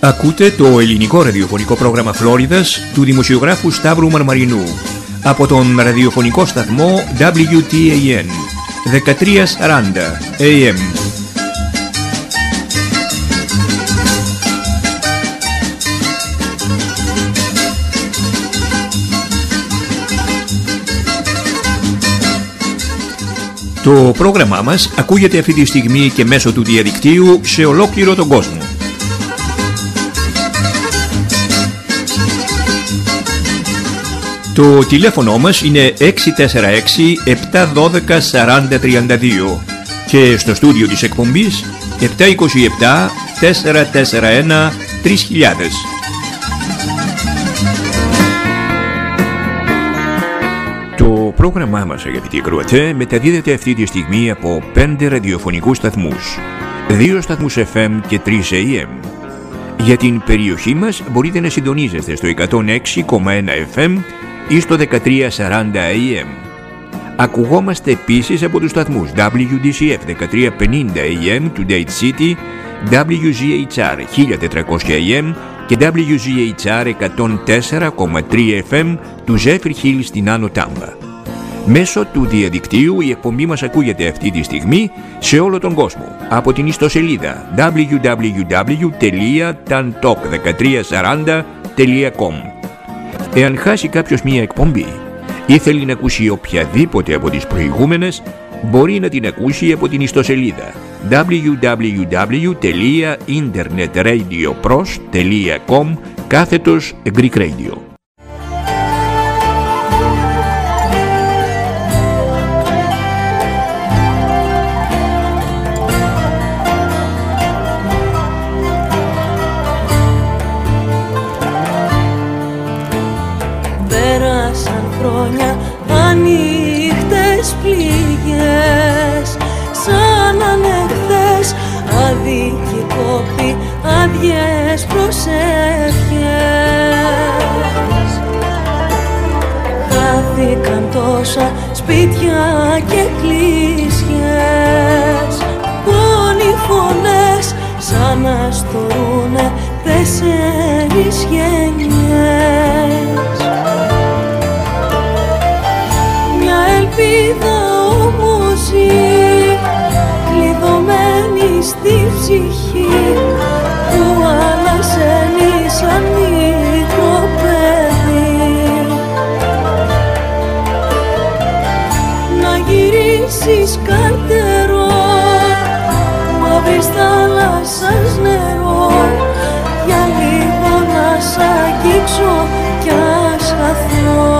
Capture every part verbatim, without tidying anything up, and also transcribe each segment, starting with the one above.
Ακούτε το ελληνικό ραδιοφωνικό πρόγραμμα Φλόριδας του δημοσιογράφου Σταύρου Μαρμαρινού από τον ραδιοφωνικό σταθμό ντάμπλιου τι έι εν δεκατριακόσια σαράντα έι εμ. Το πρόγραμμά μας ακούγεται αυτή τη στιγμή και μέσω του διαδικτύου σε ολόκληρο τον κόσμο. Το τηλέφωνο μας είναι έξι τέσσερα έξι επτά ένα δύο σαράντα τριάντα δύο και στο στούντιο της εκπομπής επτά δύο επτά τέσσερα τέσσερα ένα τρεις χιλιάδες. Το πρόγραμμά μας, αγαπητοί ακροατές, μεταδίδεται αυτή τη στιγμή από πέντε ραδιοφωνικούς σταθμούς, δύο σταθμούς εφ εμ και τρεις έι εμ. Για την περιοχή μας μπορείτε να συντονίζεστε στο εκατόν έξι κόμμα ένα εφ εμ ή στο δεκατριακόσια σαράντα έι εμ. Ακουγόμαστε επίσης από τους σταθμούς ντάμπλιου ντι σι εφ δεκατριακόσια πενήντα έι εμ του Date City, ντάμπλιου ζι έιτς αρ χίλια τετρακόσια έι εμ και ντάμπλιου ζι έιτς αρ εκατόν τέσσερα κόμμα τρία εφ εμ του Zephyr Hill στην Άνω Τάμπα. Μέσω του διαδικτύου η εκπομπή μας ακούγεται αυτή τη στιγμή σε όλο τον κόσμο από την ιστοσελίδα ντάμπλιου ντάμπλιου ντάμπλιου τελεία ταντοκ δεκατριακόσια σαράντα τελεία κομ. Εάν χάσει κάποιος μία εκπομπή ή θέλει να ακούσει οποιαδήποτε από τις προηγούμενες, μπορεί να την ακούσει από την ιστοσελίδα ντάμπλιου ντάμπλιου ντάμπλιου τελεία internetradiopros τελεία com κάθετος Greek Radio. Άδειες προσεύχες χάθηκαν τόσα σπίτια και εκκλησιές, πόνοι φωνές σαν να στορούνε τέσσερις γενιές. Μια ελπίδα όμως ζει κλειδωμένη στη ψυχή που ανασένει σαν μικρό παιδί. Να γυρίσεις καρτερό, μαύρης θάλασσας νερό, για λίγο να σ' αγγίξω κι ας χαθώ.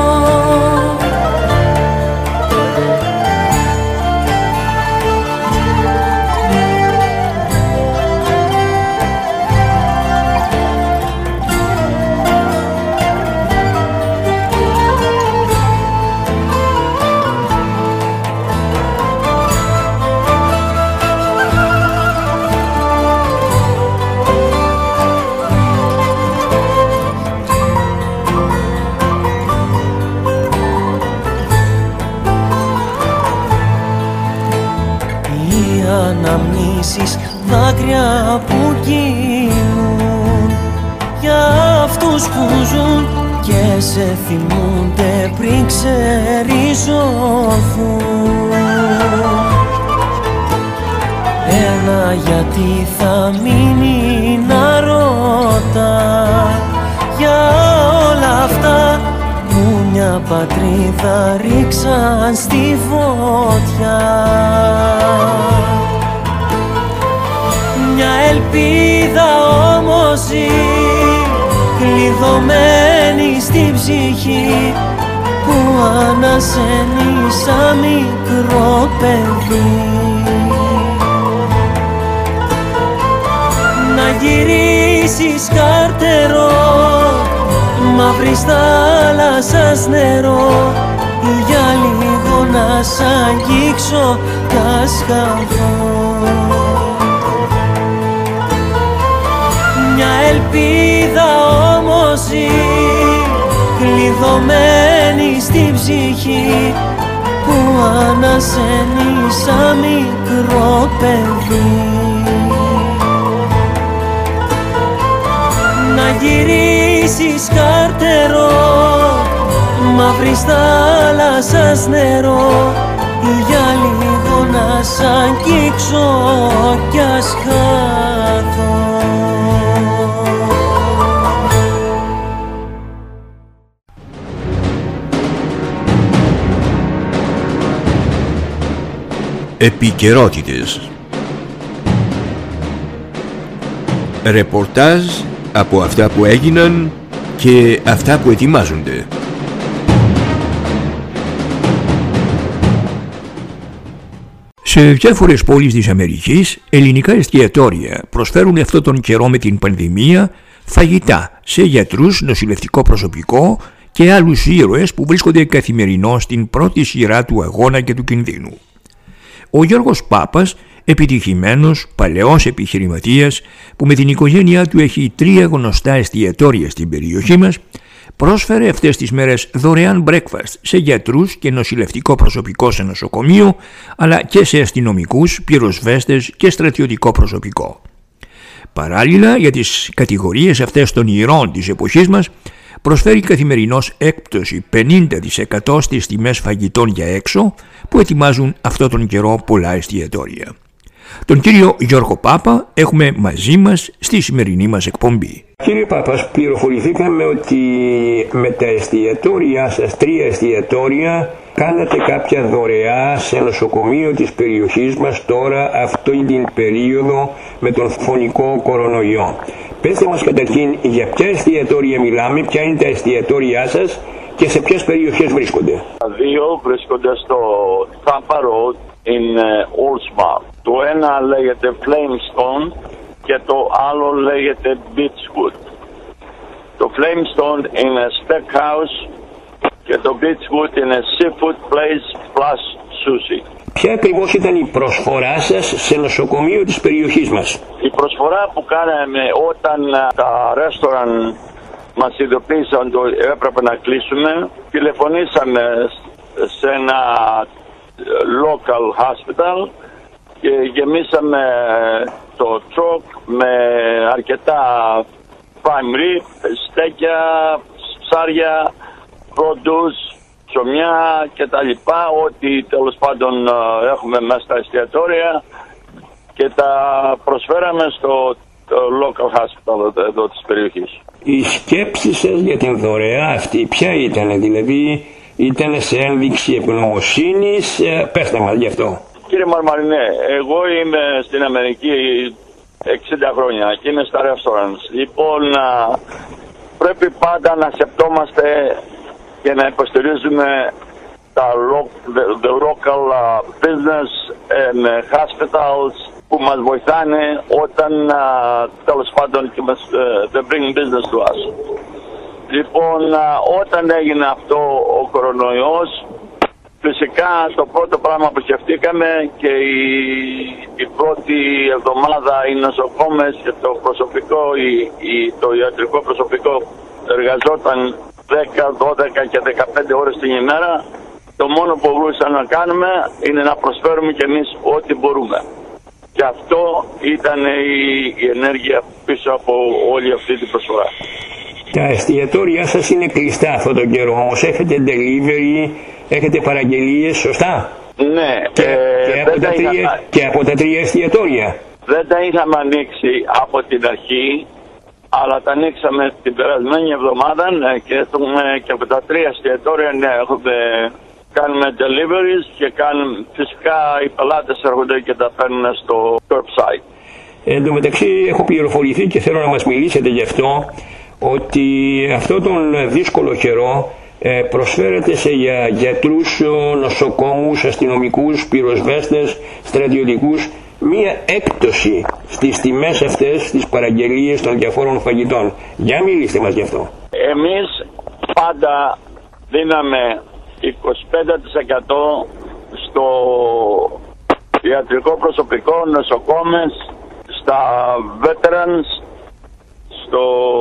Δάκρυα που κινούν για αυτούς που ζουν και σε θυμούνται πριν ξεριζωθούν. Ένα γιατί θα μείνει να ρωτά για όλα αυτά που μια πατρίδα ρίξαν στη φωτιά. Μια ελπίδα όμως ζει κλειδωμένη στη ψυχή που ανασένει σαν μικρό παιδί. Να γυρίσεις καρτερό, μαύρης θάλασσας νερό, για λίγο να σ' αγγίξω κι ας χαθώ. Μια ελπίδα όμως ζει κλειδωμένη στη ψυχή που ανασένει σαν μικρό παιδί. γυρίσεις καρτερό, μαύρης θάλασσας νερό, για λίγο να σ' αγγίξω κι ας χάθω. Επικαιρότητες. Ρεπορτάζ από αυτά που έγιναν και αυτά που ετοιμάζονται. Σε διάφορες πόλεις της Αμερικής, ελληνικά εστιατόρια προσφέρουν αυτόν τον καιρό με την πανδημία φαγητά σε γιατρούς, νοσηλευτικό προσωπικό και άλλους ήρωες που βρίσκονται καθημερινώς στην πρώτη σειρά του αγώνα και του κινδύνου. Ο Γιώργος Πάπας, επιτυχημένος παλαιός επιχειρηματίας που με την οικογένειά του έχει τρία γνωστά εστιατόρια στην περιοχή μας, πρόσφερε αυτές τις μέρες δωρεάν breakfast σε γιατρούς και νοσηλευτικό προσωπικό σε νοσοκομείο, αλλά και σε αστυνομικούς, πυροσβέστες και στρατιωτικό προσωπικό. Παράλληλα, για τις κατηγορίες αυτές των ηρώων της εποχής μας, προσφέρει καθημερινώς έκπτωση πενήντα τοις εκατό στις τιμές φαγητών για έξω που ετοιμάζουν αυτό τον καιρό πολλά εστιατόρια. Τον κύριο Γιώργο Πάπα έχουμε μαζί μας στη σημερινή μας εκπομπή. Κύριε Πάπα, πληροφορηθήκαμε ότι με τα εστιατόρια σας, τρία εστιατόρια, κάνατε κάποια δωρεά σε νοσοκομείο της περιοχής μας τώρα αυτή την περίοδο με τον φωνικό κορονοϊό. Πετε μας καταρχήν για ποια εστιατόρια μιλάμε, ποια είναι τα εστιατόρια σας και σε ποιες περιοχές βρίσκονται. Τα δύο βρίσκονται στο Tampa Road in uh, Oldsmar. Το ένα λέγεται Flamestone και το άλλο λέγεται Beechwood. Το Flamestone είναι steakhouse και το Beechwood είναι seafood place plus sushi. Ποια ακριβώς ήταν η προσφορά σας σε νοσοκομείο της περιοχής μας? Η προσφορά που κάναμε όταν τα ρέστοραν μας ειδοποίησαν ότι έπρεπε να κλείσουμε, τηλεφωνήσαμε σε ένα local hospital και γεμίσαμε το τροκ με αρκετά prime rib, στέκια, ψάρια, produce, ψωμιά και τα λοιπά, ό,τι τέλος πάντων έχουμε μέσα στα εστιατόρια και τα προσφέραμε στο local hospital εδώ της περιοχής. Η σκέψη σας για την δωρεά αυτή ποια ήταν, δηλαδή ήταν σε ένδειξη ευγνωμοσύνης, πέστε μας γι' αυτό. Κύριε Μαρμαρινέ, εγώ είμαι στην Αμερική εξήντα χρόνια και είμαι στα restaurants. Λοιπόν, πρέπει πάντα να σκεπτόμαστε και να υποστηρίζουμε τα the local business and hospitals που μας βοηθάνε όταν τέλος πάντων και μας they bring business to us. Λοιπόν, όταν έγινε αυτό ο κορονοϊός, φυσικά το πρώτο πράγμα που σκεφτήκαμε και η, η πρώτη εβδομάδα οι νοσοκόμες και το προσωπικό, η, η, το ιατρικό προσωπικό εργαζόταν δέκα, δώδεκα και δεκαπέντε ώρες την ημέρα. Το μόνο που μπορούσαμε να κάνουμε είναι να προσφέρουμε κι εμείς ό,τι μπορούμε. Και αυτό ήταν η, η ενέργεια πίσω από όλη αυτή την προσφορά. Τα εστιατόρια σας είναι κλειστά αυτόν τον καιρό, όμως έχετε delivery, έχετε παραγγελίες, σωστά? Ναι. Και, ε, και, από, τα τρία, είχα... και από τα τρία εστιατόρια. Δεν τα είχαμε ανοίξει από την αρχή, αλλά τα ανοίξαμε την περασμένη εβδομάδα και, έχουμε, και από τα τρία εστιατόρια ναι, έχουμε, κάνουμε deliveries και κάνουμε, φυσικά οι πελάτες έρχονται και τα παίρνουν στο curbside. Εν τω μεταξύ έχω πληροφορηθεί και θέλω να μας μιλήσετε γι' αυτό, ότι αυτό τον δύσκολο καιρό ε, προσφέρεται σε για, γιατρούς, νοσοκόμους, αστυνομικούς, πυροσβέστες, στρατιωτικούς μία έκπτωση στις τιμές αυτές, στις παραγγελίες των διαφόρων φαγητών. Για μιλήστε μας γι' αυτό. Εμείς πάντα δίναμε είκοσι πέντε τοις εκατό στο ιατρικό προσωπικό, νοσοκόμες, στα veterans, στο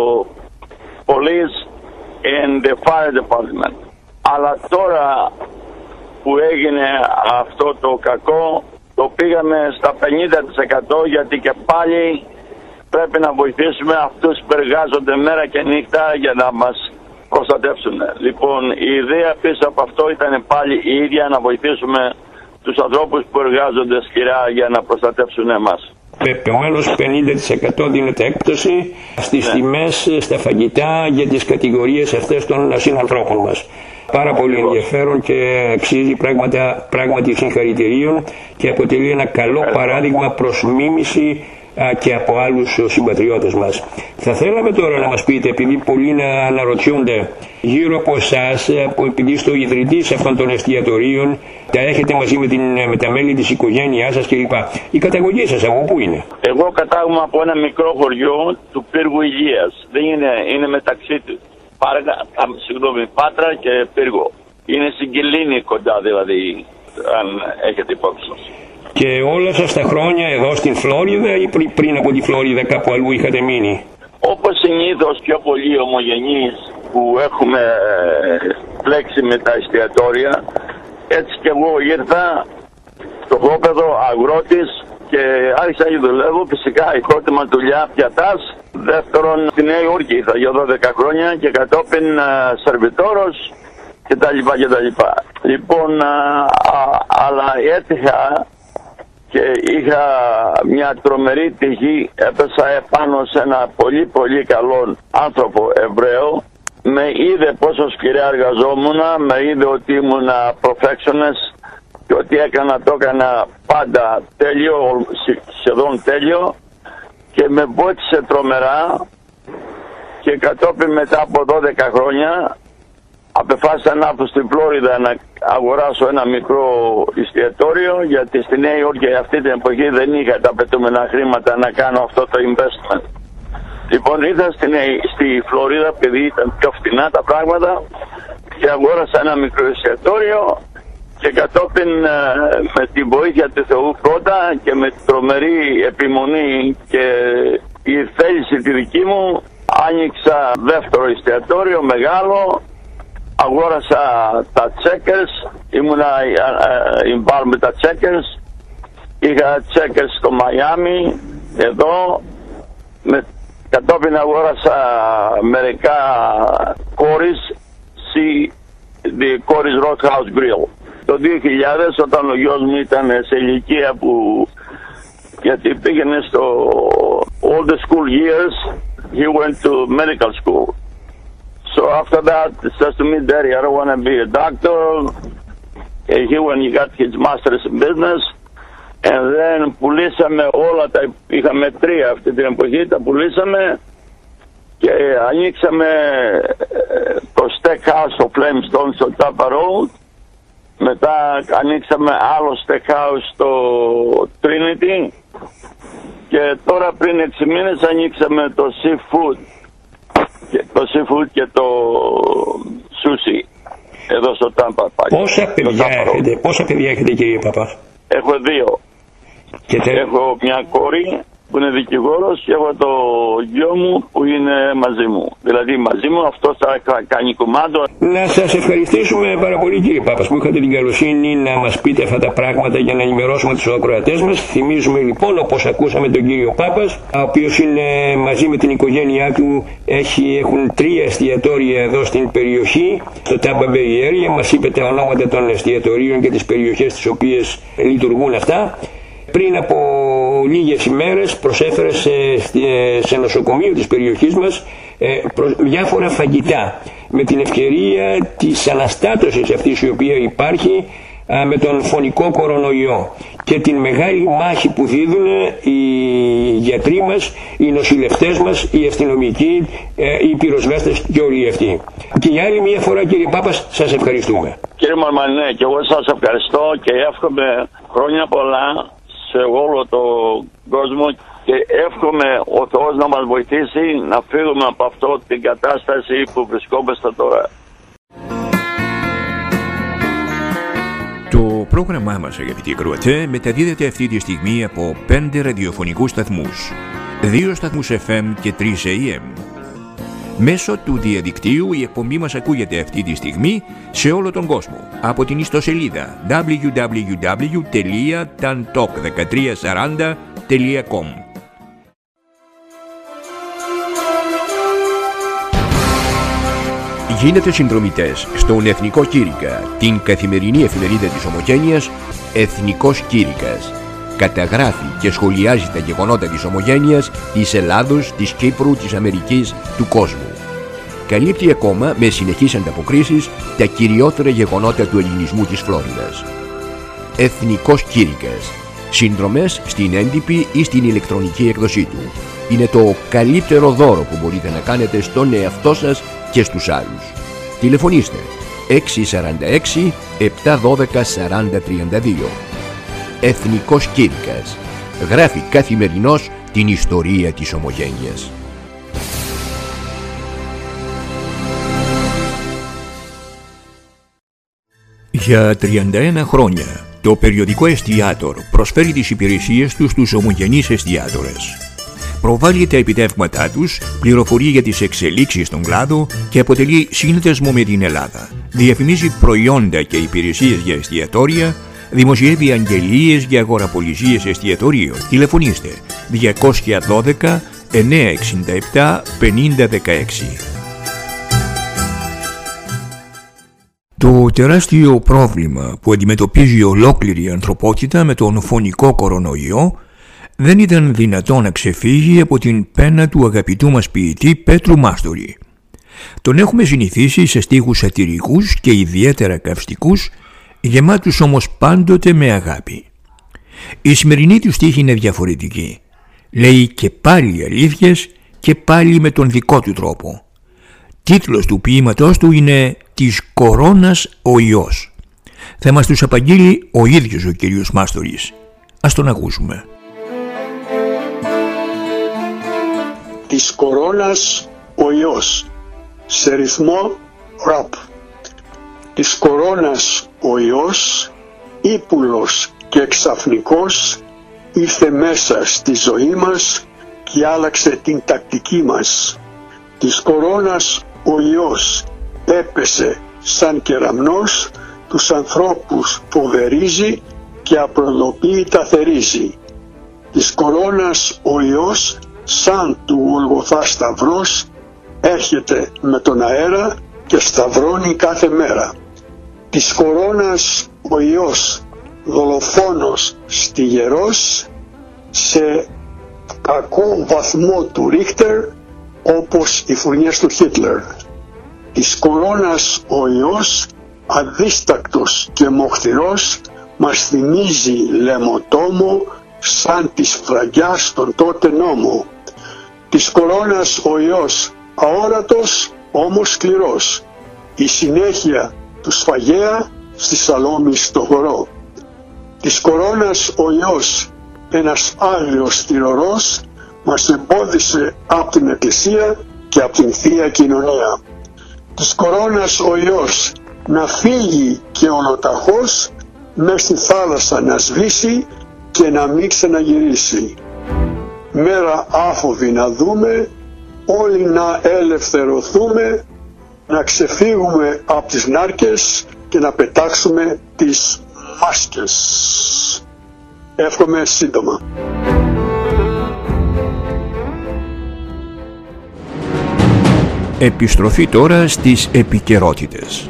police and the fire department. Αλλά τώρα που έγινε αυτό το κακό, το πήγαμε στα πενήντα τοις εκατό γιατί και πάλι πρέπει να βοηθήσουμε αυτούς που εργάζονται μέρα και νύχτα για να μας προστατεύσουν. Λοιπόν, η ιδέα πίσω από αυτό ήταν πάλι η ίδια, να βοηθήσουμε τους ανθρώπους που εργάζονται σκληρά για να προστατεύσουν εμάς. Επομένως πενήντα τοις εκατό δίνεται έκπτωση στις ναι. τιμές στα φαγητά για τις κατηγορίες αυτές των συνανθρώπων μας. Πάρα πολύ ενδιαφέρον και αξίζει πράγματα, πράγματι συγχαρητηρίων και αποτελεί ένα καλό παράδειγμα προς μίμηση και από άλλους συμπατριώτες μας. Θα θέλαμε τώρα να μας πείτε, επειδή πολλοί να αναρωτιούνται γύρω από εσάς, που επειδή είστε ο ιδρυτής αυτών των εστιατορίων, τα έχετε μαζί με, την, με τα μέλη της οικογένειάς σας κλπ. Η καταγωγή σας από πού είναι? Εγώ κατάγομαι από ένα μικρό χωριό του Πύργου Ηλίας. Δεν είναι, είναι μεταξύ του. Πάργα, α, συγγνώμη, Πάτρα και Πύργο. Είναι συγκελίνη κοντά δηλαδή, αν έχετε υπόψη σας. Και όλα σας τα χρόνια εδώ στην Φλόριδα ή πρι, πριν από τη Φλόριδα κάπου αλλού είχατε μείνει? Όπως συνήθως πιο πολλοί ομογενείς που έχουμε πλέξει με τα εστιατόρια, έτσι και εγώ ήρθα στο γόπεδο αγρότης και άρχισα να δουλεύω. Φυσικά η πρώτη μας δουλειά πιατάς. Δεύτερον, στη Νέα Υόρκη ήρθα για δώδεκα χρόνια και κατόπιν σερβιτόρος κτλ. κτλ. Λοιπόν, α, α, αλλά έτυχα και είχα μια τρομερή τύχη, έπεσα επάνω σε ένα πολύ πολύ καλό άνθρωπο Εβραίο. Με είδε πόσο σκληρά εργαζόμουν, με είδε ότι ήμουν perfectionist και ότι έκανα το έκανα πάντα τέλειο, σχεδόν τέλειο, και με βοήθησε τρομερά και κατόπιν μετά από δώδεκα χρόνια απεφάσισα να έρθω στην Φλόριδα να αγοράσω ένα μικρό εστιατόριο, γιατί στη Νέα Υόρκη αυτή την εποχή δεν είχα τα απαιτούμενα χρήματα να κάνω αυτό το investment. Λοιπόν, ήρθα στη, στη Φλόριδα επειδή ήταν πιο φτηνά τα πράγματα και αγόρασα ένα μικρό εστιατόριο και κατόπιν με τη βοήθεια του Θεού πρώτα και με τρομερή επιμονή και η θέληση τη δική μου άνοιξα δεύτερο εστιατόριο μεγάλο. Αγόρασα τα Checkers, ήμουνα involved με τα Checkers, είχα Checkers στο Μαϊάμι, εδώ, με, κατόπιν αγόρασα μερικά Corys, the Corys Roadhouse Grill. Το δύο χιλιάδες, όταν ο γιος μου ήταν σε ηλικία που, γιατί πήγαινε στο all the school years, he went to medical school. So after that, he says to me, Daddy, I don't want to be a doctor. And he when he got his master's in business. And then πουλήσαμε όλα τα, είχαμε τρία αυτή την εποχή, τα πουλήσαμε και ανοίξαμε το steakhouse στο Flamestone στο Tampa Road. Μετά ανοίξαμε άλλο steakhouse στο Trinity. Και τώρα πριν έξι μήνες ανοίξαμε το seafood. Και το seafood και το sushi εδώ στο Τάμπα. Πόσα παιδιά έχετε, πόσα παιδιά έχετε κύριε Παπά? Έχω δύο. Και τε... Έχω μια κόρη που είναι δικηγόρος και έχω το γιο μου που είναι μαζί μου. Δηλαδή μαζί μου, αυτός θα κάνει κουμάντο. Να σας ευχαριστήσουμε πάρα πολύ κύριε Πάπας που είχατε την καλοσύνη να μας πείτε αυτά τα πράγματα για να ενημερώσουμε τους ακροατές μας. Θυμίζουμε λοιπόν, όπως ακούσαμε, τον κύριο Πάπας, ο οποίος είναι μαζί με την οικογένειά του, έχει, έχουν τρία εστιατόρια εδώ στην περιοχή, στο Tampa Bay Area. Μας είπε τα ονόματα των εστιατορίων και τις περιοχές τις οποίες λειτουργούν αυτά. Πριν από λίγες ημέρες προσέφερε σε, σε νοσοκομείο της περιοχής μας ε, προ, διάφορα φαγητά με την ευκαιρία της αναστάτωσης αυτής η οποία υπάρχει α, με τον φωνικό κορονοϊό και την μεγάλη μάχη που δίδουν οι γιατροί μας, οι νοσηλευτές μας, οι αστυνομικοί, ε, οι πυροσβέστες και όλοι αυτοί. Και για άλλη μια φορά κύριε Πάπας σας ευχαριστούμε. Κύριε Μαρμανέ, ναι, και εγώ σας ευχαριστώ και εύχομαι χρόνια πολλά σε όλο τον κόσμο και εύχομαι ο Θεός να μας βοηθήσει να φύγουμε από αυτό την κατάσταση που βρισκόμαστε τώρα. Το πρόγραμμά μας, αγαπητοί ακροατές, μεταδίδεται αυτή τη στιγμή από πέντε ραδιοφωνικούς σταθμούς, δύο σταθμούς εφ εμ και τρεις έι εμ. Μέσω του διαδικτύου η εκπομπή μας ακούγεται αυτή τη στιγμή σε όλο τον κόσμο από την ιστοσελίδα double-u double-u double-u τελεία tantalk one three four zero τελεία com. Γίνετε συνδρομητές στον Εθνικό Κήρυκα, την καθημερινή εφημερίδα της Ομογένειας Εθνικός Κήρυκας. Καταγράφει και σχολιάζει τα γεγονότα της Ομογένειας, της Ελλάδος, της Κύπρου, της Αμερικής, του κόσμου. Καλύπτει ακόμα με συνεχείς ανταποκρίσεις τα κυριότερα γεγονότα του ελληνισμού της Φλόριδας. Εθνικός Κήρυκας. Συνδρομές στην έντυπη ή στην ηλεκτρονική έκδοσή του. Είναι το καλύτερο δώρο που μπορείτε να κάνετε στον εαυτό σας και στους άλλους. Τηλεφωνήστε έξι τέσσερα έξι επτά ένα δύο τέσσερα μηδέν τρία δύο. Εθνικός Κήρυκας. Γράφει καθημερινώς την ιστορία της Ομογένειας. Για τριάντα ένα χρόνια το περιοδικό Εστιάτορ προσφέρει τις υπηρεσίες του στους ομογενείς εστιάτορες. Προβάλλει τα επιτεύγματά τους, πληροφορεί για τις εξελίξεις στον κλάδο και αποτελεί σύνδεσμο με την Ελλάδα. Διαφημίζει προϊόντα και υπηρεσίες για εστιατόρια, δημοσιεύει αγγελίες για αγοραπολισίες εστιατορίων. Τηλεφωνήστε διακόσια δώδεκα εννιακόσια εξήντα επτά πενήντα δεκαέξι. Το τεράστιο πρόβλημα που αντιμετωπίζει ολόκληρη η ανθρωπότητα με τον φωνικό κορονοϊό δεν ήταν δυνατό να ξεφύγει από την πένα του αγαπητού μας ποιητή Πέτρου Μάστορη. Τον έχουμε συνηθίσει σε στίχους σατυρικούς και ιδιαίτερα καυστικούς, γεμάτους όμως πάντοτε με αγάπη. Η σημερινή του στίχη είναι διαφορετική. Λέει και πάλι αλήθειες και πάλι με τον δικό του τρόπο. Τίτλος του ποίηματός του είναι «Της κορώνας ο ιός». Θα μας τους απαγγείλει ο ίδιος ο κύριος Μάστορης. Ας τον ακούσουμε. Της κορώνας ο ιός, σε ρυθμό ραπ. Της κορώνας ο ιός, ύπουλος και ξαφνικός, ήρθε μέσα στη ζωή μας και άλλαξε την τακτική μας. Της κορώνας ο ιός έπεσε σαν κεραμνός, τους ανθρώπους φοβερίζει και απροδοποιητά θερίζει. Της κορώνας ο ιός σαν του Γολγοθά σταυρός έρχεται με τον αέρα και σταυρώνει κάθε μέρα. Της κορώνας ο ιός δολοφόνος στιγερός, σε κακό βαθμό του Ρίχτερ όπως οι φουρνιές του Χίτλερ. Της κορώνας ο ιός αδίστακτος και μοχθηρός μας θυμίζει λαιμοτόμο σαν της φραγιάς τον τότε νόμο. Της κορώνας ο ιός αόρατος όμως σκληρός, η συνέχεια του σφαγέα στη Σαλόμη στο χορό. Της κορώνας ο ιός ένας άγριος θηρορός μας εμπόδισε από την Εκκλησία και από την Θεία Κοινωνία. Της κορώνας ο ιός να φύγει και ολοταχώς μες στη θάλασσα να σβήσει και να μην ξαναγυρίσει. Μέρα άφοβη να δούμε, όλοι να ελευθερωθούμε, να ξεφύγουμε από τις νάρκες και να πετάξουμε τις μάσκες. Εύχομαι σύντομα. Επιστροφή τώρα στις επικαιρότητες.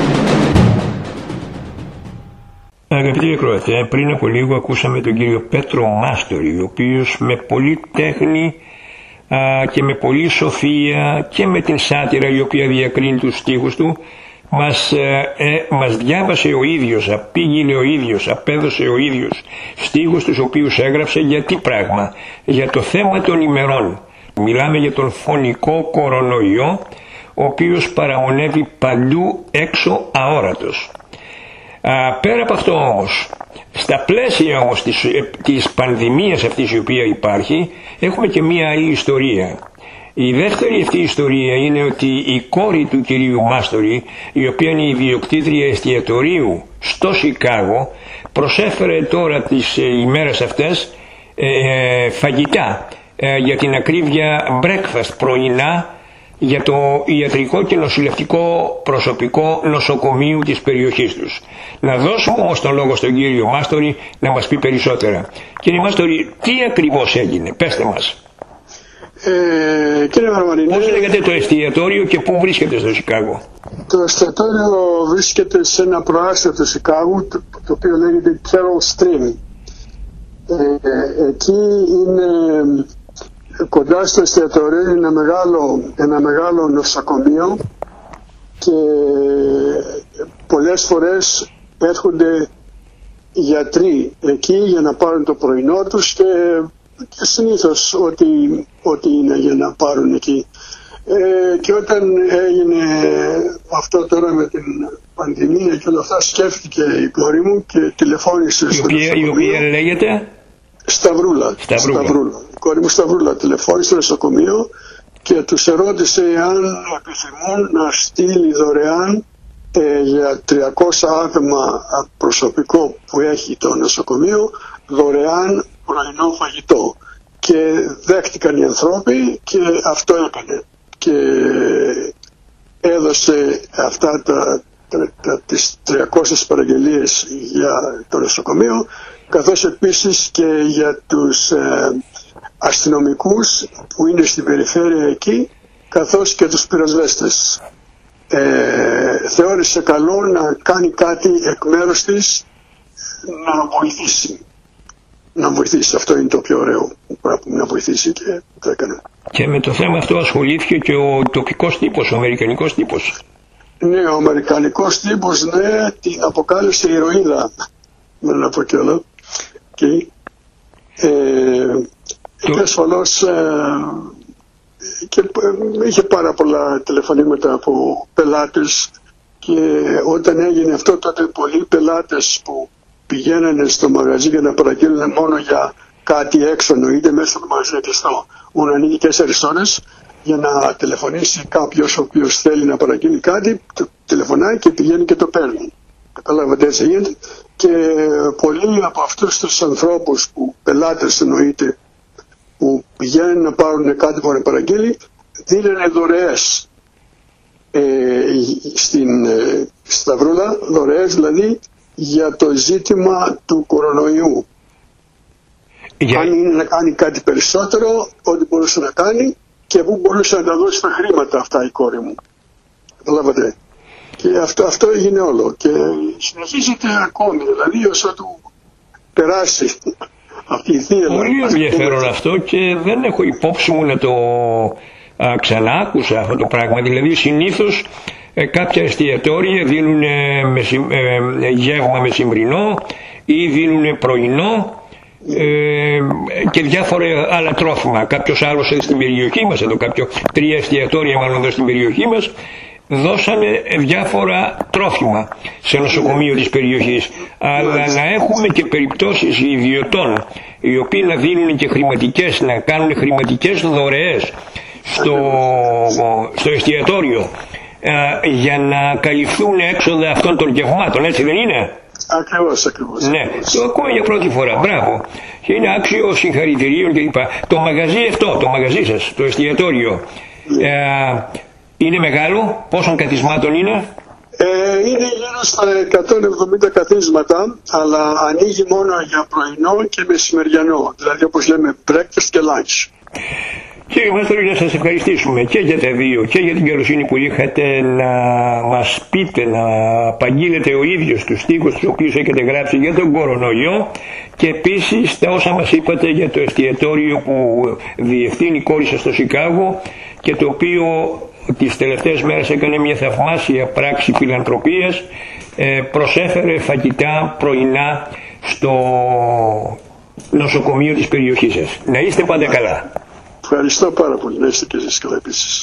Αγαπητοί ακροατέ, πριν από λίγο ακούσαμε τον κύριο Πέτρο Μάστορη, ο οποίος με πολλή τέχνη α, και με πολλή σοφία και με την σάτυρα η οποία διακρίνει τους στίχους του, μας, ε, ε, μας διάβασε ο ίδιος, απήγγειλε ο ίδιος, απέδωσε ο ίδιος στίχους τους οποίους έγραψε για τι πράγμα, για το θέμα των ημερών. Μιλάμε για τον φωνικό κορονοϊό, ο οποίος παραμονεύει παντού έξω αόρατος. Α, πέρα από αυτό όμως, στα πλαίσια όμως της, της πανδημίας αυτής η οποία υπάρχει, έχουμε και μία άλλη ιστορία. Η δεύτερη αυτή ιστορία είναι ότι η κόρη του κυρίου Μάστορη, η οποία είναι η ιδιοκτήτρια εστιατορίου στο Σικάγο, προσέφερε τώρα τις ε, ημέρες αυτές ε, φαγητά, ε, για την ακρίβεια breakfast, πρωινά, για το ιατρικό και νοσηλευτικό προσωπικό νοσοκομείου της περιοχής τους. Να δώσουμε όμως τον λόγο στον κύριο Μάστορη να μας πει περισσότερα. Κύριε Μάστορη, τι ακριβώς έγινε, πέστε μας. Ε, Ε, κύριε Βαρβαρινέ, πώς λέγεται το εστιατόριο και πού βρίσκεται στο Σικάγο? Το εστιατόριο βρίσκεται σε ένα προάστιο του Σικάγου, το, το οποίο λέγεται Carroll Stream. Ε, εκεί είναι, κοντά στο εστιατόριο, είναι ένα μεγάλο, ένα μεγάλο νοσοκομείο και πολλές φορές έρχονται γιατροί εκεί για να πάρουν το πρωινό τους και, και συνήθως ό,τι, ό,τι είναι για να πάρουν εκεί. Ε, και όταν έγινε αυτό τώρα με την πανδημία και όλα αυτά, σκέφτηκε η κόρη μου και τηλεφώνησε στο νοσοκομείο. Η οποία λέγεται Σταυρούλα. Σταυρούλα. Σταυρούλα. Η κόρη μου Σταυρούλα τηλεφώνησε στο νοσοκομείο και τους ερώτησε αν επιθυμούν να στείλει δωρεάν ε, για τριακόσια άτομα προσωπικό που έχει το νοσοκομείο δωρεάν πρωινό φαγητό. Και δέχτηκαν οι ανθρώποι και αυτό έκανε. Και έδωσε αυτά τα, τα, τα, τις τριακόσιες παραγγελίες για το νοσοκομείο, καθώς επίσης και για τους ε, αστυνομικούς που είναι στην περιφέρεια εκεί, καθώς και τους πυροσβέστες. Ε, θεώρησε καλό να κάνει κάτι εκ μέρους της να βοηθήσει. Να βοηθήσει, αυτό είναι το πιο ωραίο πράγμα, να βοηθήσει και το έκανε. Και με το θέμα αυτό ασχολήθηκε και ο τοπικός τύπος, ο αμερικανικός τύπος. Ναι, ο αμερικανικός τύπος, ναι, την αποκάλεσε ηρωίδα, με να πω κιόλα. Και, ε, το... και ασφαλώς ε, και, ε, είχε πάρα πολλά τηλεφωνήματα από πελάτες και όταν έγινε αυτό τότε πολλοί πελάτες που πηγαίνανε στο μαγαζί για να παραγγείλουν μόνο για κάτι έξω, είτε μέσα στο μαγαζί κλειστό, μόνο ανοίγει τέσσερις ώρες για να τηλεφωνήσει κάποιος ο οποίος θέλει να παραγγείλει κάτι, το τηλεφωνάει και πηγαίνει και το παίρνει. Καταλάβατε, έτσι γίνεται. Και πολλοί από αυτούς τους ανθρώπους, που πελάτες εννοείται, που πηγαίνουν να πάρουν κάτι που να παραγγείλει, δίνανε δωρεές ε, στην ε, Σταυρούλα, δωρεές δηλαδή για το ζήτημα του κορονοϊού. Για... Αν είναι να κάνει κάτι περισσότερο, ό,τι μπορούσε να κάνει και πού μπορούσε να τα δώσει τα χρήματα αυτά η κόρη μου. Καταλάβατε. Και αυτό, αυτό έγινε όλο και συνεχίζεται ακόμη, δηλαδή όσο του περάσει αυτή η θεία. Πολύ ενδιαφέρον αυτό και δεν έχω υπόψη μου να το α, ξανά άκουσα αυτό το πράγμα. Δηλαδή συνήθως ε, κάποια εστιατόρια δίνουν ε, ε, γεύμα μεσημβρινό ή δίνουν πρωινό ε, και διάφορα άλλα τρόφιμα. Κάποιος άλλος στην περιοχή μας, εδώ κάποιο τρία εστιατόρια μάλλον εδώ στην περιοχή μας, δώσανε διάφορα τρόφιμα σε νοσοκομείο της περιοχής. Αλλά να έχουμε και περιπτώσεις ιδιωτών οι οποίοι να δίνουν και χρηματικές, να κάνουν χρηματικές δωρεές στο, στο εστιατόριο ε, για να καλυφθούν έξοδα αυτών των γευμάτων, έτσι δεν είναι? Ακριβώς, ακριβώς. Ναι, το ακούω για πρώτη φορά, μπράβο. Και είναι άξιο συγχαρητηρίων κλπ. Το μαγαζί αυτό, το μαγαζί σας, το εστιατόριο, ε, είναι μεγάλο, πόσων καθισμάτων είναι? Ε, είναι γύρω στα εκατόν εβδομήντα καθίσματα, αλλά ανοίγει μόνο για πρωινό και μεσημεριανό, δηλαδή όπως λέμε breakfast και lunch. Κύριε Μάστορη, να σας ευχαριστήσουμε και για τα δύο, και για την καλοσύνη που είχατε να μας πείτε, να απαγγείλετε ο ίδιος τους στίχους τους οποίους έχετε γράψει για τον κορονοϊό και επίσης τα όσα μας είπατε για το εστιατόριο που διευθύνει η κόρη σας στο Σικάγο και το οποίο τις τελευταίες μέρες έκανε μια θαυμάσια πράξη φιλανθρωπίας, ε, προσέφερε φαγητά πρωινά στο νοσοκομείο της περιοχής σας. Να είστε πάντα καλά. Ευχαριστώ πάρα πολύ. Να είστε και εσείς καλά επίσης.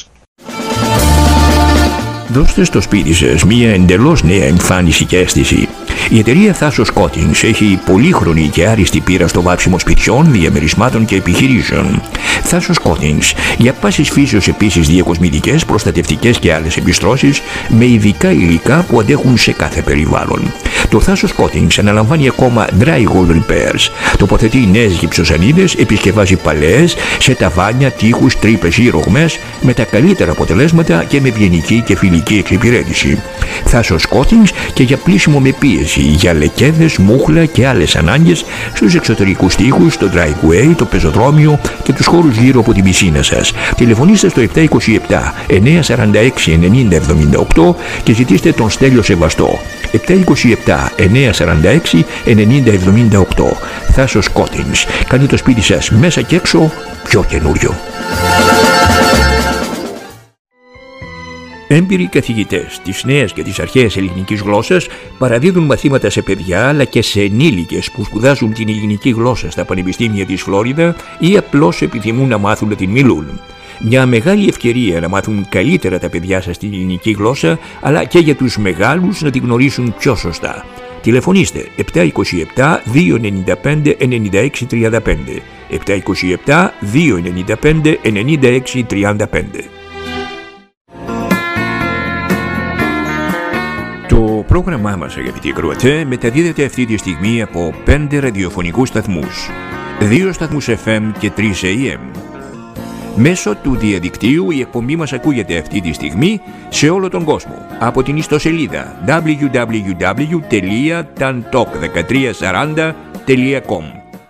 Δώστε στο σπίτι σας μία εντελώς νέα εμφάνιση και αίσθηση. Η εταιρεία Thassos Coatings έχει πολύχρονη και άριστη πείρα στο βάψιμο σπιτιών, διαμερισμάτων και επιχειρήσεων. Thassos Coatings, για πάσης φύσεως επίσης διακοσμητικές, προστατευτικές και άλλες επιστρώσεις με ειδικά υλικά που αντέχουν σε κάθε περιβάλλον. Το Thassos Coatings αναλαμβάνει ακόμα drywall repairs, τοποθετεί νέες γυψοσανίδες, επισκευάζει παλαιές σε ταβάνια, τοίχους, τρύπες ή ρογμές με τα καλύτερα αποτελέσματα και με ευγενική και φιλική εξυπηρέτηση. Thassos Coatings και για πλύσιμο με πίεση λύση για λεκέδες, μούχλα και άλλες ανάγκες στους εξωτερικούς τοίχους, το driveway, το πεζοδρόμιο και τους χώρους γύρω από την πισίνα σας. Τηλεφωνήστε στο επτά είκοσι επτά εννιακόσια σαράντα έξι ενενήντα εβδομήντα οκτώ και ζητήστε τον Στέλιο Σεβαστό. επτά είκοσι επτά εννιακόσια σαράντα έξι ενενήντα εβδομήντα οκτώ. Θάσος Coatings. Κάνει το σπίτι σας μέσα και έξω πιο καινούριο. Έμπειροι καθηγητές της νέας και της αρχαίας ελληνικής γλώσσας παραδίδουν μαθήματα σε παιδιά αλλά και σε ενήλικες που σπουδάζουν την ελληνική γλώσσα στα πανεπιστήμια της Φλόριδα ή απλώς επιθυμούν να μάθουν να την μιλούν. Μια μεγάλη ευκαιρία να μάθουν καλύτερα τα παιδιά σας την ελληνική γλώσσα, αλλά και για τους μεγάλους να την γνωρίσουν πιο σωστά. Τηλεφωνήστε επτά είκοσι επτά δύο ενενήντα πέντε ενενήντα έξι τριάντα πέντε, επτά είκοσι επτά δύο ενενήντα πέντε ενενήντα έξι τριάντα πέντε. Το πρόγραμμά μας, αγαπητοί ακροατές, μεταδίδεται αυτή τη στιγμή από πέντε ραδιοφωνικούς σταθμούς, δύο σταθμούς εφ εμ και τρεις έι εμ. Μέσω του διαδικτύου η εκπομπή μας ακούγεται αυτή τη στιγμή σε όλο τον κόσμο από την ιστοσελίδα double-u double-u double-u τελεία tantalk δεκατρία σαράντα τελεία com.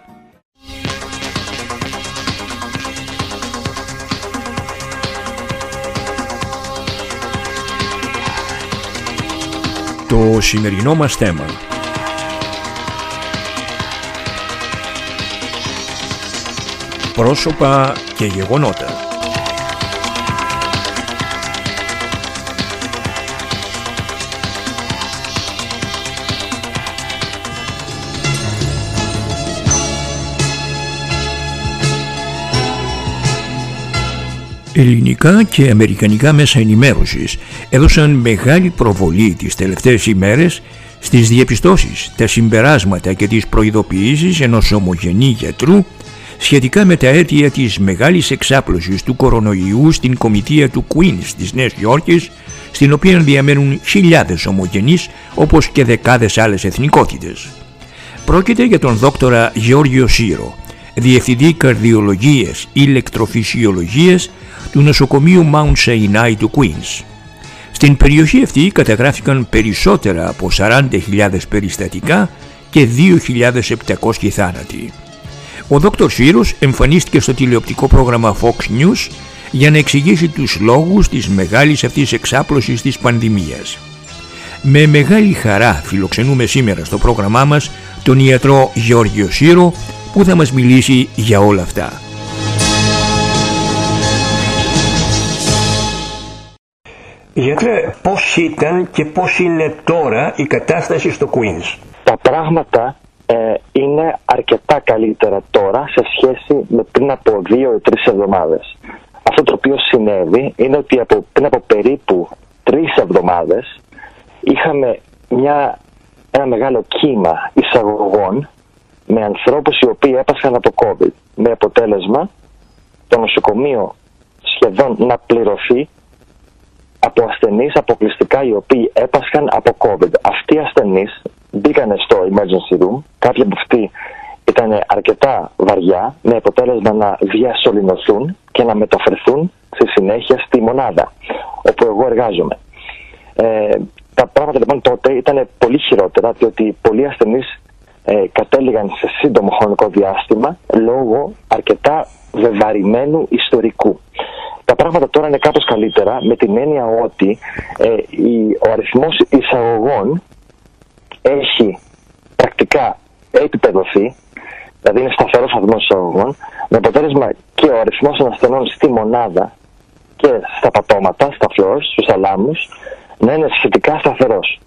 Το σημερινό μας θέμα: πρόσωπα και γεγονότα. Ελληνικά και αμερικανικά μέσα ενημέρωσης έδωσαν μεγάλη προβολή τις τελευταίες ημέρες στις διαπιστώσεις, τα συμπεράσματα και τις προειδοποιήσεις ενός ομογενή γιατρού σχετικά με τα αίτια της μεγάλης εξάπλωσης του κορονοϊού στην κομιτεία του Queens της Νέας Υόρκης, στην οποία διαμένουν χιλιάδες ομογενείς όπως και δεκάδες άλλες εθνικότητες. Πρόκειται για τον δόκτορα Γιώργιο Σύρο, διευθυντή καρδιολογίας ηλεκτροφυσιολογίας του νοσοκομείου Mount Sinai του Queens. Στην περιοχή αυτή καταγράφηκαν περισσότερα από σαράντα χιλιάδες περιστατικά και δύο χιλιάδες επτακόσιοι θάνατοι. Ο δόκτωρ Σύρος εμφανίστηκε στο τηλεοπτικό πρόγραμμα Fox News για να εξηγήσει τους λόγους της μεγάλης αυτής εξάπλωσης της πανδημίας. Με μεγάλη χαρά φιλοξενούμε σήμερα στο πρόγραμμά μας τον ιατρό Γιώργιο Σύρο, που θα μας μιλήσει για όλα αυτά. Γιατρέ, πώς ήταν και πώς είναι τώρα η κατάσταση στο Queens? Τα πράγματα ε, είναι αρκετά καλύτερα τώρα σε σχέση με πριν από δύο ή τρεις εβδομάδες. Αυτό το οποίο συνέβη είναι ότι από, πριν από περίπου τρεις εβδομάδες είχαμε μια, ένα μεγάλο κύμα εισαγωγών με ανθρώπους οι οποίοι έπασχαν από COVID, με αποτέλεσμα το νοσοκομείο σχεδόν να πληρωθεί από ασθενείς αποκλειστικά οι οποίοι έπασχαν από COVID. Αυτοί οι ασθενείς μπήκανε στο emergency room, κάποιοι από αυτοί ήταν αρκετά βαριά, με αποτέλεσμα να διασωληνωθούν και να μεταφερθούν στη συνέχεια στη μονάδα όπου εγώ εργάζομαι. Ε, τα πράγματα λοιπόν τότε ήταν πολύ χειρότερα, διότι πολλοί ασθενείς ε, κατέληγαν σε σύντομο χρονικό διάστημα λόγω αρκετά βεβαρημένου ιστορικού. Τα πράγματα τώρα είναι κάπως καλύτερα, με την έννοια ότι ε, η, ο αριθμός εισαγωγών έχει πρακτικά επίπεδωθεί, δηλαδή είναι σταθερός αριθμός εισαγωγών, με αποτέλεσμα και ο αριθμός των ασθενών στη μονάδα και στα πατώματα, στα floors, στους θαλάμους, να είναι σχετικά σταθερός.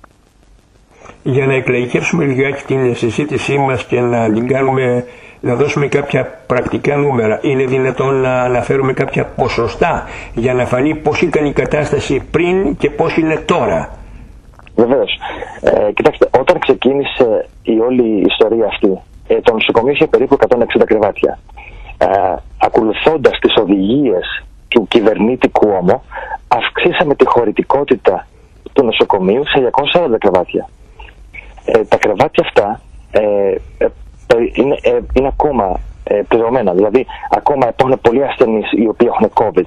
Για να εκλαϊκεύσουμε λιγάκι την συζήτησή μας και να την κάνουμε, να δώσουμε κάποια πρακτικά νούμερα, είναι δυνατόν να αναφέρουμε κάποια ποσοστά για να φανεί πώς ήταν η κατάσταση πριν και πώς είναι τώρα? Βεβαίως. Ε, κοιτάξτε, όταν ξεκίνησε η όλη ιστορία αυτή, ε, το νοσοκομείο είχε περίπου εκατόν εξήντα κρεβάτια. Ε, ακολουθώντας τις οδηγίες του κυβερνήτη Κουόμο, αυξήσαμε τη χωρητικότητα του νοσοκομείου σε διακόσια σαράντα κρεβάτια. Ε, τα κρεβάτια αυτά ε, ε, είναι, ε, είναι ακόμα ε, πληρωμένα, δηλαδή ακόμα υπάρχουν πολλοί ασθενείς οι οποίοι έχουν COVID.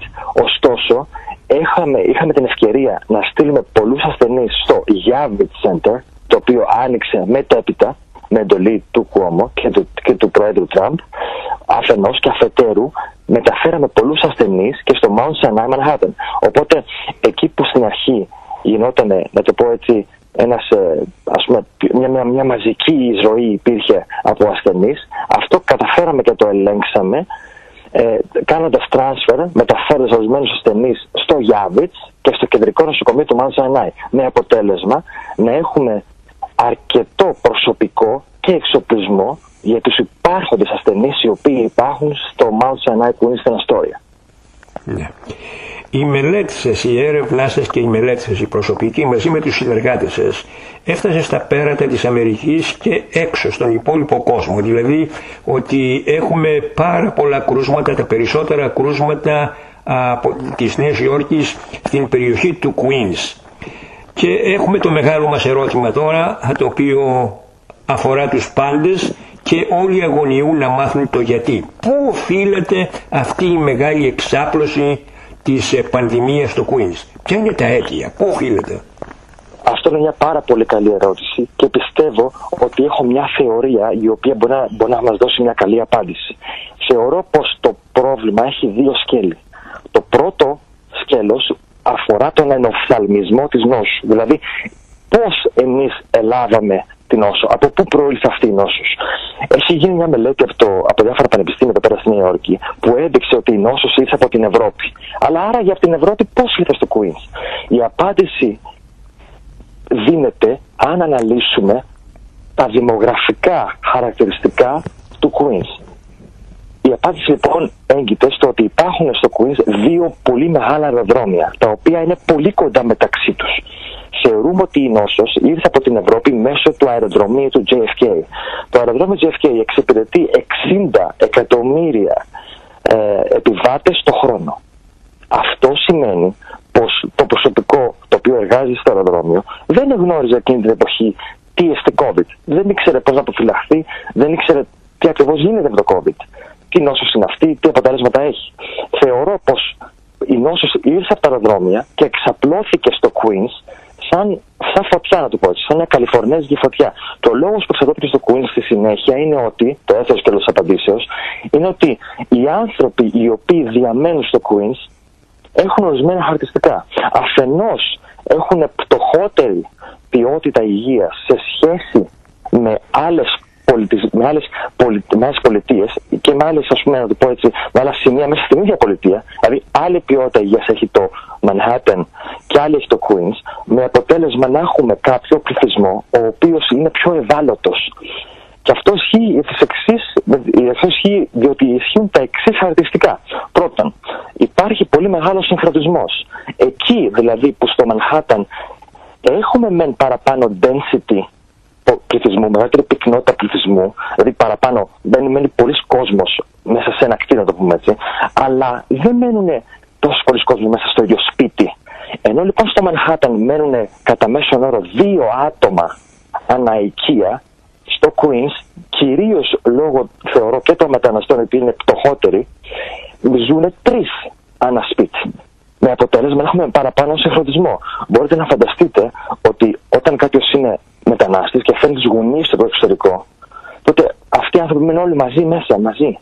Ωστόσο, είχαμε, είχαμε την ευκαιρία να στείλουμε πολλούς ασθενείς στο Javits Center, το το οποίο άνοιξε μετέπειτα με εντολή του Κουόμο και του, και του Προέδρου Τραμπ, αφενός, και αφετέρου μεταφέραμε πολλούς ασθενείς και στο Mount Sinai Manhattan. Οπότε εκεί που στην αρχή γινόταν, να το πω έτσι, ένας, ας πούμε, μια, μια, μια μαζική εισρωή υπήρχε από ασθενείς, αυτό καταφέραμε και το ελέγξαμε, ε, κάνοντας transfer, μεταφέροντας ορισμένους ασθενείς στο Γιάβιτς και στο κεντρικό νοσοκομείο του Mount Sinai, με αποτέλεσμα να έχουμε αρκετό προσωπικό και εξοπλισμό για τους υπάρχοντες ασθενείς οι οποίοι υπάρχουν στο Mount Sinai που είναι στην Αστόρια. Ναι. Η μελέτη σας, η έρευνά σας και η μελέτη σας, η προσωπική, μαζί με τους συνεργάτες σας, έφτασε στα πέρατα της Αμερικής και έξω στον υπόλοιπο κόσμο. Δηλαδή ότι έχουμε πάρα πολλά κρούσματα, τα περισσότερα κρούσματα από της Νέας Υόρκης στην περιοχή του Queens. Και έχουμε το μεγάλο μας ερώτημα τώρα, το οποίο αφορά τους πάντες και όλοι αγωνιούν να μάθουν το γιατί. Πού οφείλεται αυτή η μεγάλη εξάπλωση της πανδημίας στο Queens? Ποια είναι τα αίτια, πού οφείλεται? Αυτό είναι μια πάρα πολύ καλή ερώτηση και πιστεύω ότι έχω μια θεωρία η οποία μπορεί να, μπορεί να μας δώσει μια καλή απάντηση. Θεωρώ πως το πρόβλημα έχει δύο σκέλη. Το πρώτο σκέλος αφορά τον ενοφθαλμισμό της νόσου. Δηλαδή πώς εμείς ελάβαμε την νόσο, από πού προήλθε αυτή η νόσος. Έχει γίνει μια μελέτη από, το, από διάφορα πανεπιστήμια εδώ πέρα στη Νέα Υόρκη που έδειξε ότι η νόσος ήρθε από την Ευρώπη. Αλλά άρα για την Ευρώπη πώς ήρθε στο Queens? Η απάντηση δίνεται αν αναλύσουμε τα δημογραφικά χαρακτηριστικά του Queens. Η απάντηση λοιπόν έγκυται στο ότι υπάρχουν στο Queens δύο πολύ μεγάλα αεροδρόμια, τα οποία είναι πολύ κοντά μεταξύ τους. Θεωρούμε ότι η νόσος ήρθε από την Ευρώπη μέσω του αεροδρομίου του τζέι εφ κέι. Το αεροδρόμιο τζέι εφ κέι εξυπηρετεί εξήντα εκατομμύρια ε, επιβάτες το χρόνο. Αυτό σημαίνει πως το προσωπικό το οποίο εργάζεται στο αεροδρόμιο δεν γνώριζε εκείνη την εποχή τι είστε COVID. Δεν ήξερε πώς να αποφυλαχθεί, δεν ήξερε τι ακριβώς γίνεται με το COVID. Τι νόσος είναι αυτή, τι αποτελέσματα έχει. Θεωρώ πως η νόσος ήρθε από τα αεροδρόμια και εξαπλώθηκε στο Queens σαν, σαν φωτιά, να το πω έτσι, σαν μια καλιφορνέζικη φωτιά. Το λόγος που εξαπλώθηκε στο Queens στη συνέχεια είναι ότι, το έθεσε και της απαντήσεως, είναι ότι οι άνθρωποι οι οποίοι διαμένουν στο Queens έχουν ορισμένα χαρακτηριστικά. Αφενός έχουν πτωχότερη ποιότητα υγείας σε σχέση με άλλες πολιτισ... με άλλες, πολι... με άλλες πολιτείες και με άλλες, ας πούμε, να το πω έτσι, με άλλα σημεία μέσα στην ίδια πολιτεία. Δηλαδή άλλη ποιότητα υγείας έχει το Manhattan και άλλη έχει το Queens, με αποτέλεσμα να έχουμε κάποιο πληθυσμό ο οποίος είναι πιο ευάλωτος. Και αυτό ισχύει, αυτό ισχύει διότι ισχύουν τα εξής χαρακτηριστικά. Πρώτον, υπάρχει πολύ μεγάλος συγχρονισμός. Εκεί δηλαδή που στο Manhattan έχουμε μεν παραπάνω density πληθυσμού, μεγαλύτερη πυκνότητα πληθυσμού, δηλαδή παραπάνω μπαίνει, μένει πολλοί κόσμος μέσα σε ένα κτίριο, να το πούμε έτσι, αλλά δεν μένουν τόσοι πολλοί κόσμοι μέσα στο ίδιο σπίτι. Ενώ λοιπόν στο Manhattan μένουν κατά μέσον όρο δύο άτομα ανά οικία, στο Queens, κυρίως λόγω, θεωρώ, και των μεταναστών που είναι πτωχότεροι, ζουν τρεις ανά σπίτι. Με αποτέλεσμα να έχουμε παραπάνω συγχρονισμό. Μπορείτε να φανταστείτε ότι όταν κάποιος είναι μετανάστης και φέρνει τους γονείς στο εξωτερικό, τότε αυτοί οι άνθρωποι μένουν όλοι μαζί μέσα, μαζί.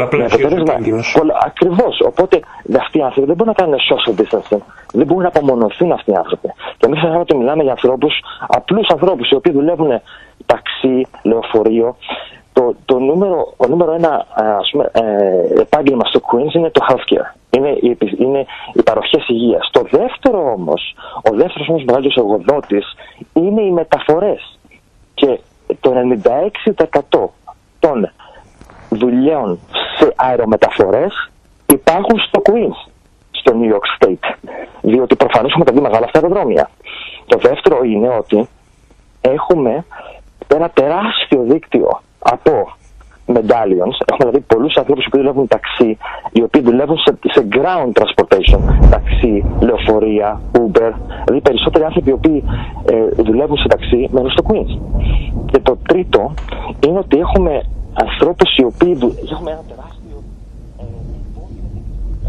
Ακριβώς. Οπότε αυτοί οι άνθρωποι δεν μπορούν να κάνουν social distancing, δεν μπορούν να απομονωθούν αυτοί οι άνθρωποι. Και εμείς θα ότι μιλάμε για ανθρώπους, απλούς ανθρώπους, οι οποίοι δουλεύουν ταξί, λεωφορείο. Το, το νούμερο, ο νούμερο ένα ας πούμε, ε, επάγγελμα στο Queens είναι το healthcare. Είναι, είναι οι παροχές υγείας. Το δεύτερο όμως, ο δεύτερος όμως μεγάλος εργοδότης είναι οι μεταφορές. Και το ενενήντα έξι τοις εκατό των δουλειών σε αερομεταφορές υπάρχουν στο Queens, στο New York State. Διότι προφανώς έχουμε τα δύο μεγάλα αυτά αεροδρόμια. Το δεύτερο είναι ότι έχουμε ένα τεράστιο δίκτυο από medallions. Έχουμε δηλαδή πολλούς ανθρώπους που δουλεύουν ταξί, οι οποίοι δουλεύουν σε, σε ground transportation, ταξί, λεωφορεία, Uber. Δηλαδή περισσότεροι άνθρωποι οι οποίοι ε, δουλεύουν σε ταξί μένουν στο Queens. Και το τρίτο είναι ότι έχουμε ανθρώπους οι οποίοι δου... έχουμε ένα τεράστιο ε,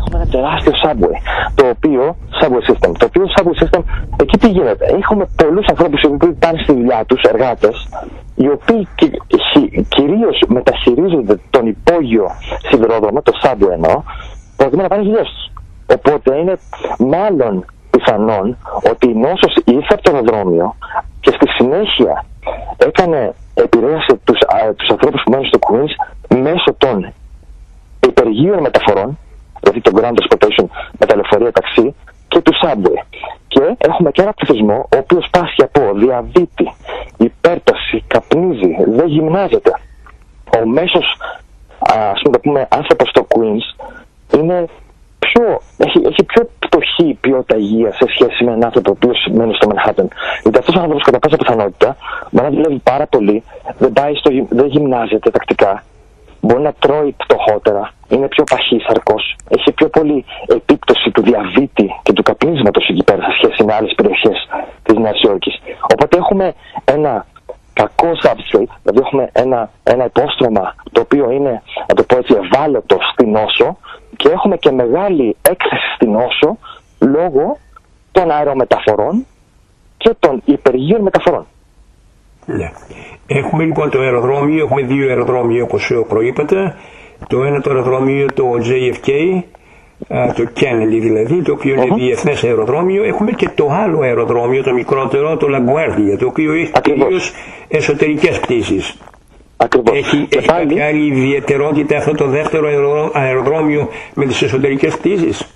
έχουμε ένα τεράστιο subway, το οποίο, subway system, το οποίο subway system, εκεί τι γίνεται. Έχουμε πολλούς ανθρώπους οι οποίοι πάνε στη δουλειά τους, εργάτες, οι οποίοι κυ, κυ, κυρίως μεταχειρίζονται τον υπόγειο σιδηρόδρομο, το subway εννοώ, προκειμένου να πάνε στις δουλειές τους. Οπότε είναι μάλλον πιθανόν ότι η νόσος ήρθε από το αεροδρόμιο και στη συνέχεια έκανε, επηρέασε τους, α, τους ανθρώπους που μένουν στο Queens μέσω των υπεργείων μεταφορών, δηλαδή το ground transportation με τα λεωφορεία, ταξί και του subway. Και έχουμε και ένα πληθυσμό ο οποίος πάσχει από διαβήτη, υπέρταση, καπνίζει, δεν γυμνάζεται. Ο μέσος, ας πούμε, πούμε άνθρωπος στο Queens είναι πιο, έχει, έχει πιο πτωχή ποιότητα υγείας σε σχέση με έναν άνθρωπο ο οποίος μένει στο Manhattan. Γιατί αυτός ο άνθρωπος κατά πάσα πιθανότητα μπορεί να δουλεύει πάρα πολύ, δεν, πάει στο, δεν γυμνάζεται τακτικά, μπορεί να τρώει πτωχότερα, είναι πιο παχύσαρκος, έχει πιο πολύ επίπτωση του διαβήτη και του καπνίσματος εκεί πέρα σε σχέση με άλλες περιοχές της Νέας Υόρκης. Οπότε έχουμε ένα κακό substrate, δηλαδή έχουμε ένα, ένα υπόστρωμα το οποίο είναι, να το πω έτσι, ευάλωτο στην νόσο και έχουμε και μεγάλη έκθεση στην νόσο λόγω των αερομεταφορών και των υπεργείων μεταφορών. Ναι. Έχουμε λοιπόν το αεροδρόμιο, έχουμε δύο αεροδρόμια όπως προείπατε. Το ένα το αεροδρόμιο το τζέι εφ κέι, το Kennedy δηλαδή, το οποίο είναι uh-huh. διεθνές αεροδρόμιο. Έχουμε και το άλλο αεροδρόμιο, το μικρότερο, το LaGuardia, το οποίο έχει κυρίως εσωτερικές πτήσεις. Ακριβώς. Έχει, έχει πάλι... κάποια άλλη ιδιαιτερότητα αυτό το δεύτερο αεροδρόμιο με τις εσωτερικές πτήσεις?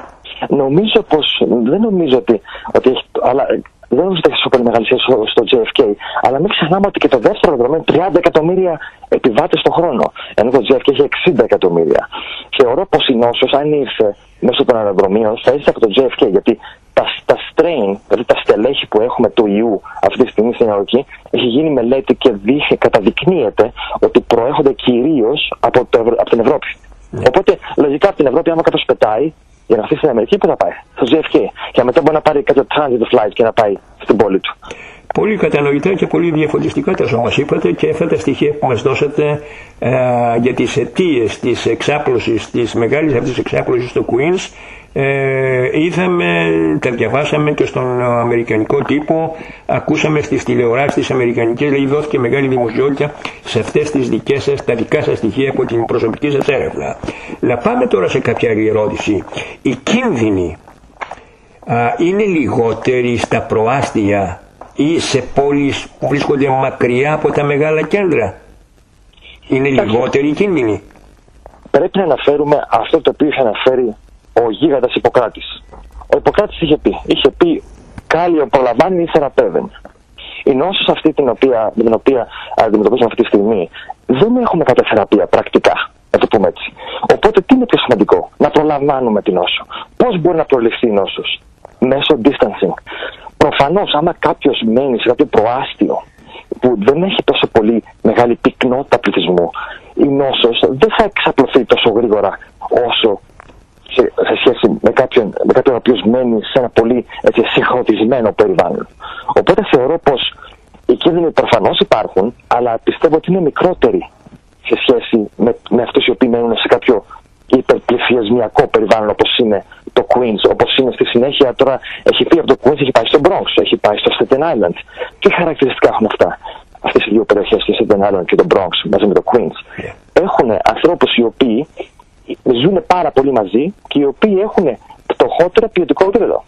Νομίζω πως, δεν νομίζω ότι, ότι έχει, αλλά δεν νομίζω ότι έχει τόσο πολύ μεγάλη σχέση στο τζέι εφ κέι, αλλά μην ξεχνάμε ότι και το δεύτερο αεροδρόμιο είναι τριάντα εκατομμύρια επιβάτες το χρόνο, ενώ το τζέι εφ κέι έχει εξήντα εκατομμύρια. Θεωρώ πως η νόσος, αν ήρθε μέσω των αεροδρομίων, θα ήρθε από το τζέι εφ κέι, γιατί τα, τα strain, δηλαδή τα στελέχη που έχουμε του ιού αυτή τη στιγμή στην Νέα Υόρκη, έχει γίνει μελέτη και δείχνει, καταδεικνύεται ότι προέρχονται κυρίως από, από την Ευρώπη. Yeah. Οπότε, λογικά από την Ευρώπη, άμα κάποιος πετάει, για να έρθει στην Αμερική, πού θα πάει? Στο τζέι εφ κέι. Και μετά μπορεί να πάρει κάποιο transit flight και να πάει στην πόλη του. Πολύ κατανοητά και πολύ διαφωτιστικά τα μας είπατε, και αυτά τα στοιχεία που μας δώσατε ε, για τις αιτίες της εξάπλωσης, της μεγάλης αυτής εξάπλωσης στο Queens, ε, είδαμε, τα διαβάσαμε και στον αμερικανικό τύπο, ακούσαμε στις τηλεοράσεις της αμερικανικές, δηλαδή δόθηκε μεγάλη δημοσιότητα σε αυτές τις δικές σας, τα δικά σας στοιχεία από την προσωπική σας έρευνα. Να πάμε τώρα σε κάποια άλλη ερώτηση. Οι κίνδυνοι α, είναι λιγότεροι στα προάστια ή σε πόλεις που βρίσκονται μακριά από τα μεγάλα κέντρα? Είναι λιγότεροι οι κίνδυνοι? Πρέπει να αναφέρουμε αυτό το οποίο είχε αναφέρει ο γίγαντας Ιπποκράτης. Ο Ιπποκράτης είχε πει, είχε πει κάλλιο προλαμβάνει ή θεραπεύει. Η νόσος αυτή την οποία, την οποία αντιμετωπίζουμε αυτή τη στιγμή, δεν έχουμε κάποια θεραπεία πρακτικά, να το πούμε έτσι. Οπότε τι είναι πιο σημαντικό? Να προλαμβάνουμε την νόσο. Πώς μπορεί να προληφθεί η νόσος? Μέσω distancing. Προφανώς, άμα κάποιος μένει σε κάποιο προάστιο που δεν έχει τόσο πολύ μεγάλη πυκνότητα πληθυσμού, η νόσος δεν θα εξαπλωθεί τόσο γρήγορα όσο σε, σε σχέση με κάποιον, με κάποιον ο οποίος μένει σε ένα πολύ έτσι, συγχρονισμένο περιβάλλον. Οπότε θεωρώ πως οι κίνδυνοι προφανώς υπάρχουν, αλλά πιστεύω ότι είναι μικρότεροι σε σχέση με, με αυτούς οι οποίοι μένουν σε κάποιο υπερπληθυσμιακό περιβάλλον όπως είναι το Queens, όπως είναι στη συνέχεια τώρα έχει πει από το Queens, έχει πάει στο Bronx, έχει πάει στο Staten Island. Τι χαρακτηριστικά έχουν αυτά, αυτές οι δύο περιοχές, το Staten Island και το Bronx μαζί με το Queens? Yeah. Έχουν ανθρώπους οι οποίοι ζουν πάρα πολύ μαζί και οι οποίοι έχουν πτωχότερα ποιοτικό επίπεδο.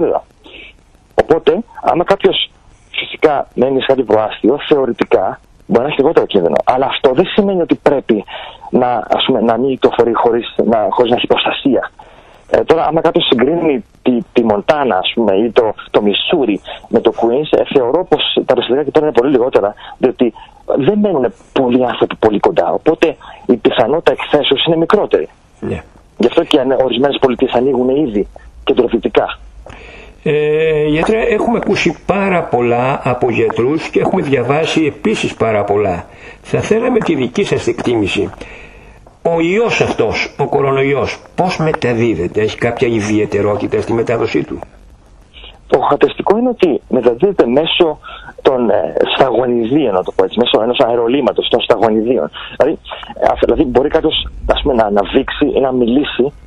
Οπότε, άμα κάποιος φυσικά μένει σε κάποιο προάστιο, θεωρητικά μπορεί να έχει λιγότερο κίνδυνο. Αλλά αυτό δεν σημαίνει ότι πρέπει να, ας πούμε, να ανοίγει το φορεί χωρίς να, χωρίς να έχει προστασία. Ε, τώρα, άμα κάποιος συγκρίνει τη, τη Μοντάνα, ας πούμε, ή το, το Μισούρι με το Queens, ε, θεωρώ πως τα περιστατικά εκεί πέρα είναι πολύ λιγότερα, διότι δεν μένουν πολλοί άνθρωποι πολύ κοντά. Οπότε η πιθανότητα εκθέσεως είναι μικρότερη. Yeah. Γι' αυτό και ορισμένες πολιτείες ανοίγουν ήδη κεντροδυτικά. Ε, γιατρέ, έχουμε ακούσει πάρα πολλά από γιατρούς και έχουμε διαβάσει επίσης πάρα πολλά. Θα θέλαμε τη δική σας εκτίμηση. Ο ιός αυτός, ο κορονοϊός, πώς μεταδίδεται? Έχει κάποια ιδιαιτερότητα στη μετάδοσή του? Το χαρακτηριστικό είναι ότι μεταδίδεται μέσω των ε, σταγονιδίων, να το πω έτσι, μέσω ενός αερολύματος, των σταγονιδίων. Δηλαδή, ε, δηλαδή μπορεί κάποιος, ας πούμε, να, να δείξει ή να μιλήσει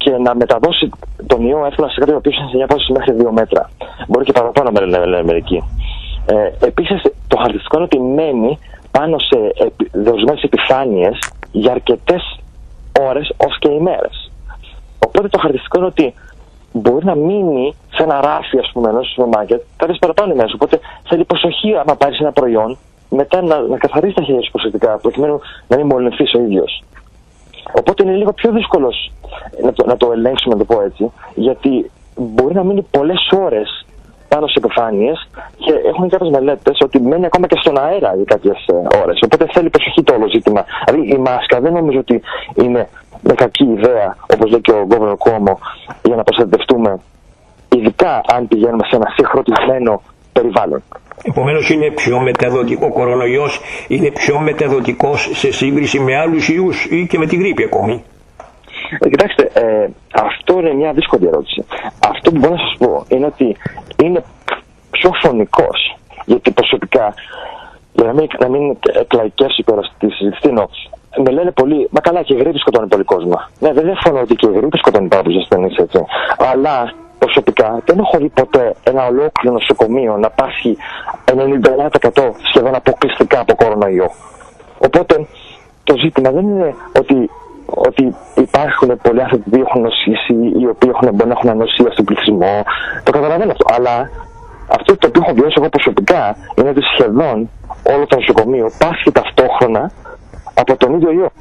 και να μεταδώσει τον ιό εύκολα σε κάτι ο οποίος είναι σε μια απόσταση μέχρι δύο μέτρα. Μπορεί και παραπάνω με λένε μερικοί. Ε, επίσης, το χαρακτηριστικό είναι ότι μένει πάνω σε δοσμένες επιφάνειες για αρκετές ώρες ως και ημέρες. Οπότε το χαρακτηριστικό είναι ότι μπορεί να μείνει σε ένα ράφι, ας πούμε, ενός σούπερ μάρκετ κάποιες παραπάνω ημέρες. Οπότε θέλει προσοχή άμα πάρεις ένα προϊόν, μετά να, να καθαρίσει τα χέρια σου προσεκτικά, προκειμένου να μην μολυνθείς ο ίδιος. Οπότε είναι λίγο πιο δύσκολο να το, να το ελέγξουμε, να το πω έτσι, γιατί μπορεί να μείνει πολλές ώρες πάνω σε επιφάνειες και έχουν κάποιες μελέτες ότι μένει ακόμα και στον αέρα για κάποιες ώρες. Οπότε θέλει προσοχή το όλο ζήτημα. Δηλαδή η μάσκα δεν νομίζω ότι είναι με κακή ιδέα, όπως λέει και ο Governor Cuomo, για να προστατευτούμε, ειδικά αν πηγαίνουμε σε ένα συγχρονισμένο περιβάλλον. Επομένως είναι πιο μεταδοτικό, ο κορονοϊός είναι πιο μεταδοτικός σε σύγκριση με άλλους ιούς ή και με την γρίπη ακόμη? Ε, κοιτάξτε, ε, αυτό είναι μια δύσκολη ερώτηση. Αυτό που μπορώ να σας πω είναι ότι είναι πιο φωνικός. Γιατί προσωπικά, για να μην, να μην εκλαϊκεύσει τώρα στη συζήτηση, με λένε πολύ, μα καλά και η γρίπη σκοτώνει πολύ κόσμο. Ναι, δεν διαφωνώ ότι και η γρίπη σκοτώνει πάρα πολλούς ασθενείς, έτσι. Αλλά προσωπικά δεν έχω δει ποτέ ένα ολόκληρο νοσοκομείο να πάσχει ενενήντα εννέα τοις εκατό σχεδόν αποκλειστικά από κορονοϊό. Οπότε το ζήτημα δεν είναι ότι, ότι υπάρχουν πολλοί άνθρωποι που έχουν νοσήσει ή οι οποίοι έχουν, μπορεί να έχουν ανοσία στον πληθυσμό. Το καταλαβαίνω αυτό. Αλλά αυτό το οποίο έχω βιώσει εγώ προσωπικά είναι ότι σχεδόν όλο το νοσοκομείο πάσχει ταυτόχρονα από τον ίδιο ιό.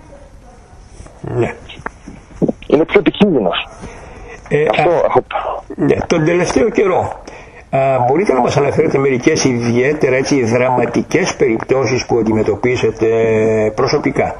Ναι. Είναι πιο επικίνδυνος. Ε, αυτό α, έχω... ναι, τον τελευταίο καιρό α, μπορείτε να μας αναφέρετε μερικές ιδιαίτερα έτσι, δραματικές περιπτώσεις που αντιμετωπίσετε προσωπικά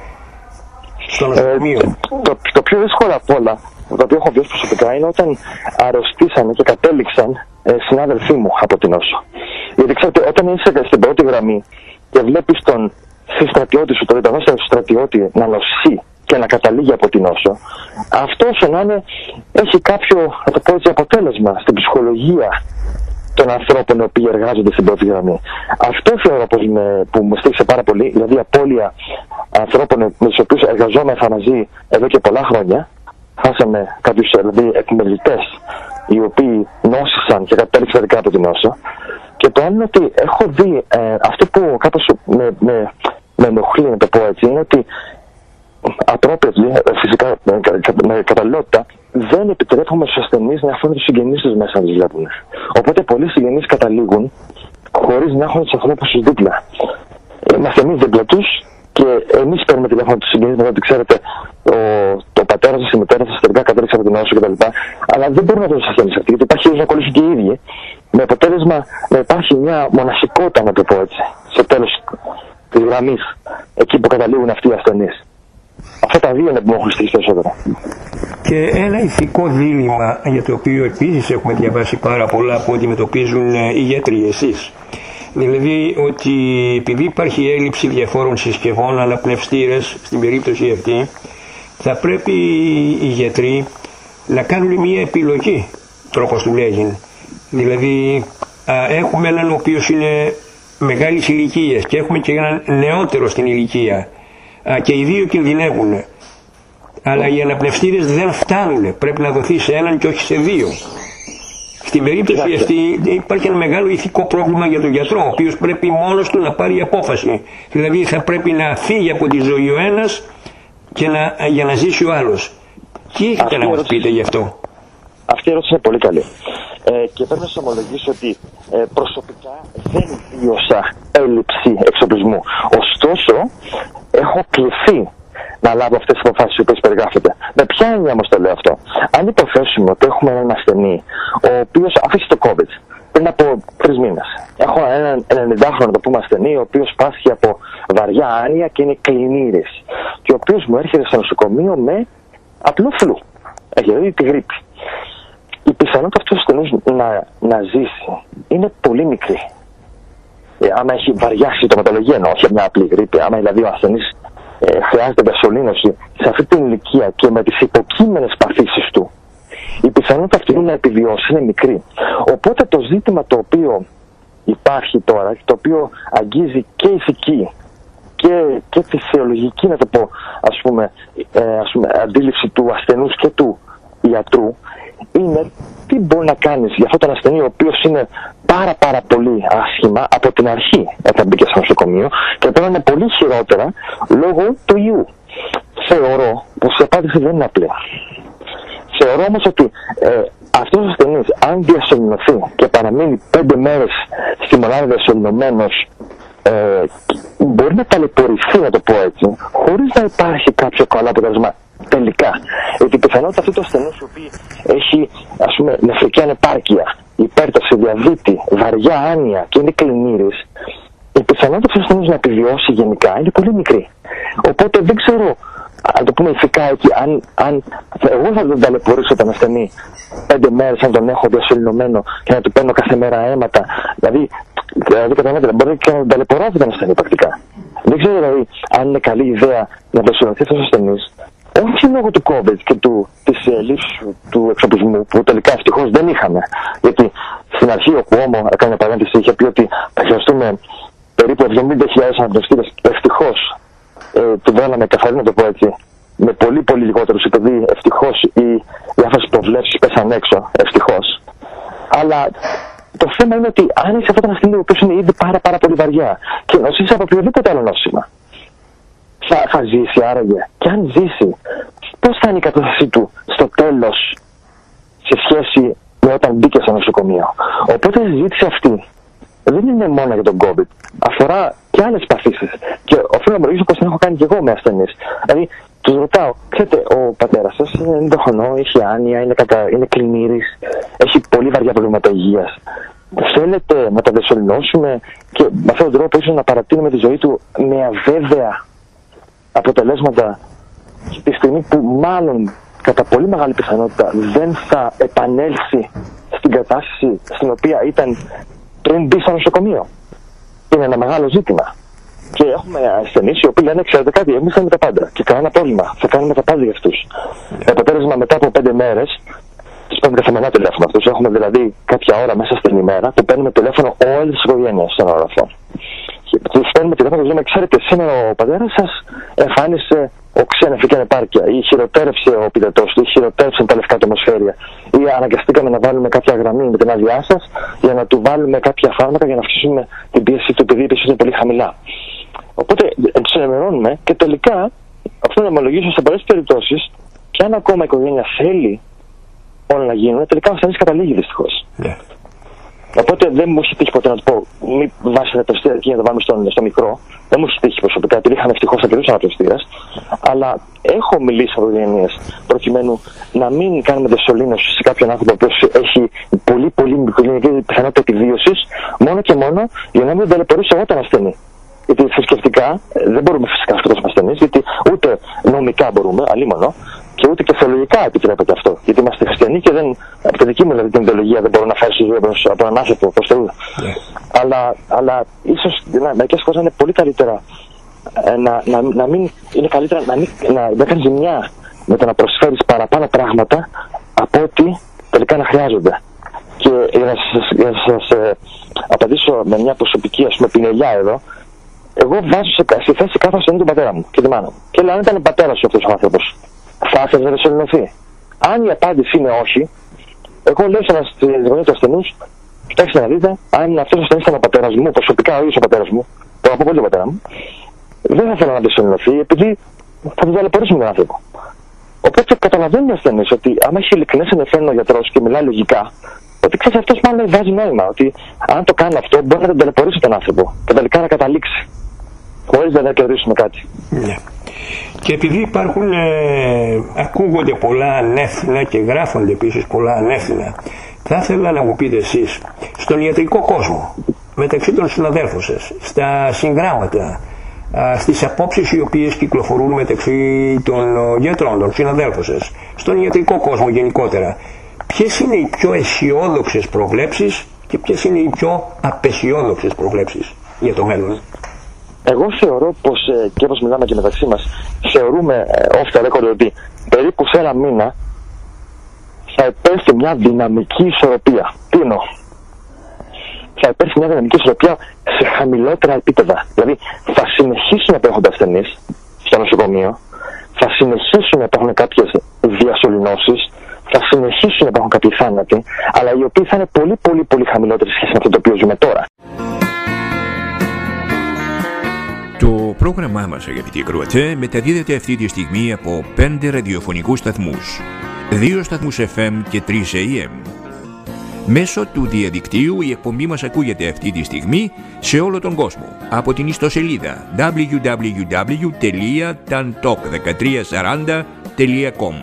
στο νοσοκομείο? Ε, το, το πιο δύσκολο απ' όλα, το οποίο έχω βιώσει προσωπικά, είναι όταν αρρωστήσαν και κατέληξαν ε, συνάδελφοί μου από την νόσο. Γιατί ξέρετε, όταν είσαι στην πρώτη γραμμή και βλέπεις τον συστρατιώτη σου, τον μετανάστα του στρατιώτη να νοσεί και να καταλήγει από την νόσο, αυτό όσο να είναι έχει κάποιο, να το πω έτσι, αποτέλεσμα στην ψυχολογία των ανθρώπων οι οποίοι εργάζονται στην πρώτη γραμμή. Αυτό θεωρώ πως με, που μου στήριξε πάρα πολύ, δηλαδή η απώλεια ανθρώπων με τους οποίους εργαζόμεθα μαζί εδώ και πολλά χρόνια. Χάσαμε κάποιους δηλαδή εκμελητές οι οποίοι νόσησαν και κατέληξαν τελικά από την νόσο. Και το άλλο είναι ότι έχω δει ε, αυτό που κάπως με, με, με ενοχλεί, να το πω έτσι, είναι ότι ατρόπευοι, φυσικά με, με καταλληλότητα, δεν επιτρέπουμε στους ασθενείς να αφήνουν τους συγγενείς τους μέσα να τους βλέπουν. Οπότε πολλοί συγγενείς καταλήγουν χωρίς να έχουν τους ανθρώπους τους δίπλα. Είμαστε εμείς δίπλα τους και εμείς παίρνουμε τηλέφωνο τους συγγενείς, γιατί ξέρετε, ο, το πατέρα σας, η μητέρα σας τελικά κατέληξε από την νόσο κτλ. Αλλά δεν μπορούμε να τους ασθενείς αυτοί, γιατί υπάρχει να κολλήσουν και οι ίδιοι. Με αποτέλεσμα να υπάρχει μια μοναχικότητα, να το πω έτσι, στο τέλος της γραμμής, εκεί που καταλήγουν αυτοί οι ασθενείς. Αυτά τα δύο είναι που μου έχουν στήσει περισσότερο. Και ένα ηθικό δίλημμα για το οποίο επίσης έχουμε διαβάσει πάρα πολλά που αντιμετωπίζουν οι γιατροί, εσείς. Δηλαδή ότι επειδή υπάρχει έλλειψη διαφόρων συσκευών αναπνευστήρες στην περίπτωση αυτή, θα πρέπει οι γιατροί να κάνουν μια επιλογή, τρόπος του λέγει. Δηλαδή α, έχουμε έναν ο οποίος είναι μεγάλης ηλικίας και έχουμε και έναν νεότερο στην ηλικία. Α, και οι δύο κινδυνεύουν. Αλλά οι αναπνευστήρες δεν φτάνουν. Πρέπει να δοθεί σε έναν και όχι σε δύο. Στην περίπτωση αυτή υπάρχει ένα μεγάλο ηθικό πρόβλημα για τον γιατρό, ο οποίος πρέπει μόνος του να πάρει απόφαση. Δηλαδή θα πρέπει να φύγει από τη ζωή ο ένας και να, για να ζήσει ο άλλος. Τι έχετε να μας πείτε γι' αυτό? Αυτή η ερώτηση είναι πολύ καλή. Ε, και πρέπει να σας ομολογήσω ότι ε, προσωπικά δεν βίωσα έλλειψη εξοπλισμού. Ωστόσο, έχω κληθεί να λάβω αυτές τις αποφάσεις που περιγράφεται. Με ποια έννοια όμως το λέω αυτό? Αν υποθέσουμε ότι έχουμε έναν ασθενή, ο οποίος αφήσει το COVID πριν από τρεις μήνες. Έχω έναν ενενηντάχρονο, να το πούμε, ασθενή, ο οποίος πάσχει από βαριά άνοια και είναι κλινήρης. Και ο οποίος μου έρχεται στο νοσοκομείο με απλό φλου. Έχει δηλαδή τη γρίπη. Η πιθανότητα αυτού του ασθενούς να, να ζήσει είναι πολύ μικρή. Ε, άμα έχει βαριά συμπτωματολογία, ενώ όχι μια απλή γρίπη, άμα δηλαδή ο ασθενής ε, χρειάζεται διασωλήνωση σε αυτή την ηλικία και με τις υποκείμενες παθήσεις του, η πιθανότητα αυτή να επιβιώσει είναι μικρή. Οπότε το ζήτημα το οποίο υπάρχει τώρα, το οποίο αγγίζει και ηθική και, και τη θεολογική, να το πω, ας πούμε, ε, ας πούμε, αντίληψη του ασθενούς και του ιατρού είναι τι μπορεί να κάνεις για αυτόν τον ασθενή ο οποίος είναι πάρα πάρα πολύ άσχημα από την αρχή όταν μπήκε στο νοσοκομείο και τώρα είναι πολύ χειρότερα λόγω του ιού. Θεωρώ πως η απάντηση δεν είναι απλή. Θεωρώ όμως ότι ε, αυτός ο ασθενής αν διασωληνωθεί και παραμείνει πέντε μέρες στη μονάδα διασωληνωμένος, ε, μπορεί να ταλαιπωρηθεί, να το πω έτσι, χωρίς να υπάρχει κάποιο καλό αποτέλεσμα τελικά. Γιατί η πιθανότητα αυτού του ασθενούς ο οποίος έχει, ας πούμε, νεφρική ανεπάρκεια, υπέρταση, διαβήτη, βαριά άνοια και είναι κλινήρης, η πιθανότητα αυτού του ασθενούς να επιβιώσει γενικά είναι πολύ μικρή. Οπότε δεν ξέρω, αν το πούμε ηθικά εκεί, αν, αν εγώ θα τον ταλαιπωρήσω τον ασθενή πέντε μέρες αν τον έχω διασωληνωμένο και να του παίρνω κάθε μέρα αίματα. Δηλαδή, δηλαδή καταλαβαίνετε, μπορεί και να τον ταλαιπωρώ τον ασθενή πρακτικά. Δεν ξέρω δηλαδή αν είναι καλή ιδέα να διασωληνωθεί αυτός ο ασθενής, όχι λόγω του COVID και του, της ε, λήψης του εξοπλισμού, που τελικά ευτυχώς δεν είχαμε. Γιατί στην αρχή ο Κουόμο έκανε παρένθεση, είχε πει ότι θα χρειαστούμε περίπου εβδομήντα χιλιάδες αναπνευστήρες. Ευτυχώς ε, του βάλαμε καθαρή, να το πω έτσι, με πολύ πολύ λιγότερους, επειδή ευτυχώς οι διάφορες προβλέψεις πέσαν έξω, ευτυχώς. Αλλά το θέμα είναι ότι αν είσαι αυτόν τον ασθενή ο οποίος είναι ήδη πάρα, πάρα πολύ βαριά και νοσήσει από οποιοδήποτε άλλο νόσημα, θα, θα ζήσει άραγε. Και αν ζήσει, πώς θα είναι η κατάστασή του στο τέλος σε σχέση με όταν μπήκε στο νοσοκομείο. Οπότε η συζήτηση αυτή δεν είναι μόνο για τον COVID. Αφορά και άλλες παθήσεις. Και οφείλω να ομολογήσω πως την έχω κάνει και εγώ με ασθενείς. Δηλαδή, τους ρωτάω, ξέρετε, ο πατέρας σας είναι εντοχονό, έχει άνοια, είναι, κατα... είναι κλινήρης, έχει πολύ βαριά προβλήματα υγείας. Θέλετε να τα διασωληνώσουμε και με αυτόν τον τρόπο ίσως να παρατείνουμε τη ζωή του με αβέβαια αποτελέσματα στη στιγμή που μάλλον κατά πολύ μεγάλη πιθανότητα δεν θα επανέλθει στην κατάσταση στην οποία ήταν πριν μπει στο νοσοκομείο. Είναι ένα μεγάλο ζήτημα. Και έχουμε ασθενείς οι οποίοι λένε: ξέρετε κάτι, εμείς κάνουμε τα πάντα και κανένα πρόβλημα. Θα κάνουμε τα πάντα για αυτούς. Yeah. Αποτέλεσμα, μετά από πέντε μέρες, τους παίρνουμε καθημερινά τηλέφωνο αυτούς. Έχουμε δηλαδή κάποια ώρα μέσα στην ημέρα που παίρνουμε τηλέφωνο όλες τις οικογένειες στον όροφο. Τους παίρνουμε τηλέφωνο και λέμε: ξέρετε, σήμερα ο πατέρας σας εμφάνισε οξέα νεφρική ανεπάρκεια, ή χειροτέρευσε ο πυρετός του, ή χειροτέρευσαν τα λευκά του ομοσφαίρια, ή αναγκαστήκαμε να βάλουμε κάποια γραμμή με την άδειά σας για να του βάλουμε κάποια φάρμακα για να αυξήσουμε την πίεση του, επειδή η πίεση είναι πολύ χαμηλά. Οπότε τους ενημερώνουμε και τελικά, αυτό να ομολογήσω, σε πολλές περιπτώσεις, και αν ακόμα η οικογένεια θέλει όλα να γίνουν, τελικά ο ασθενής καταλήγει δυστυχώς. Yeah. Οπότε δεν μου έχει τύχει ποτέ να του πω: μην βάζετε αναπνευστήρα εκεί να το βάλουμε στο, στο μικρό. Δεν μου έχει τύχει προσωπικά, επειδή είχαν ευτυχώς αρκετούς αναπνευστήρες. Αλλά έχω μιλήσει με οικογένειες προκειμένου να μην κάνουμε διασωλήνωση σε κάποιον άνθρωπο που έχει πολύ πολύ μικρή πιθανότητα επιβίωσης, μόνο και μόνο για να μην τον ταλαιπωρήσω εγώ τον ασθενή. Γιατί θρησκευτικά δεν μπορούμε φυσικά να σκοτώσουμε ασθενείς, γιατί ούτε νομικά μπορούμε, αλίμονο, και ούτε και θεολογικά επιτρέπεται αυτό. Γιατί είμαστε χριστιανοί και δεν, από τη δική μου δηλαδή, την ιδεολογία δεν μπορώ να φέρω στη ζωή από έναν άνθρωπο προς Θεού. Yeah. Αλλά, αλλά ίσως μερικές φορές είναι πολύ καλύτερα ε, να, να, να μην είναι καλύτερα να μην να, να κάνεις ζημιά με το να προσφέρεις παραπάνω πράγματα από ότι τελικά να χρειάζονται. Και για να σας, για να σας ε, απαντήσω με μια προσωπική, ας πούμε, πινελιά εδώ, εγώ βάζω σε, στη θέση κάθε ασθενή του πατέρα μου και τη μάνα μου. Και λέω: αν ήταν πατέρας σου αυτός ο άνθρωπος, θα ήθελε να διασωληνωθεί? Αν η απάντηση είναι όχι, εγώ λέω στη γωνία του ασθενούς: κοιτάξτε να δείτε, αν αυτός ο ασθενής ήταν ο πατέρας μου, προσωπικά ο ίδιος ο πατέρας μου, το αγαπώ πολύ τον πατέρα μου, δεν θα ήθελα να διασωληνωθεί, επειδή θα τον ταλαιπωρήσουμε τον άνθρωπο. Οπότε καταλαβαίνουν οι ασθενείς ότι άμα έχει ειλικρινές ενδιαφέρον ο γιατρός και μιλάει λογικά, ότι ξέρεις, αυτός μάλλον βάζει νόημα. Ότι αν το κάνω αυτό, μπορεί να τον ταλαιπωρήσει τον άνθρωπο και τελικά να καταλήξει. Χωρίς να κερδίσουμε κάτι. Ναι. Και επειδή υπάρχουν, ε, ακούγονται πολλά ανεύθυνα και γράφονται επίσης πολλά ανεύθυνα, θα ήθελα να μου πείτε εσείς, στον ιατρικό κόσμο, μεταξύ των συναδέλφων σας, στα συγγράμματα, α, στις απόψεις οι οποίες κυκλοφορούν μεταξύ των ο, γιατρών, των συναδέλφων σας, στον ιατρικό κόσμο γενικότερα, ποιες είναι οι πιο αισιόδοξες προβλέψεις και ποιες είναι οι πιο απαισιόδοξες προβλέψεις για το μέλλον? Εγώ θεωρώ πως, ε, και όπως μιλάμε και μεταξύ μας, θεωρούμε ε, off the record ότι περίπου σε ένα μήνα θα υπέρθει μια δυναμική ισορροπία. Τι εννοώ? Θα υπέρθει μια δυναμική ισορροπία σε χαμηλότερα επίπεδα. Δηλαδή θα συνεχίσουν να υπάρχουν ασθενείς στο νοσοκομείο, θα συνεχίσουν να υπάρχουν κάποιες διασωληνώσεις, θα συνεχίσουν να υπάρχουν κάποιοι θάνατοι, αλλά οι οποίοι θα είναι πολύ πολύ πολύ χαμηλότεροι σχέση με αυτό το οποίο ζούμε τώρα. Το πρόγραμμά μας, αγαπητοί ακροατές, μεταδίδεται αυτή τη στιγμή από πέντε ραδιοφωνικούς σταθμούς, δύο σταθμούς εφ εμ και τρεις έι εμ. Μέσω του διαδικτύου η εκπομπή μας ακούγεται αυτή τη στιγμή σε όλο τον κόσμο από την ιστοσελίδα ντάμπλιου ντάμπλιου ντάμπλιου τελεία ταντοκ δεκατρία σαράντα τελεία κομ.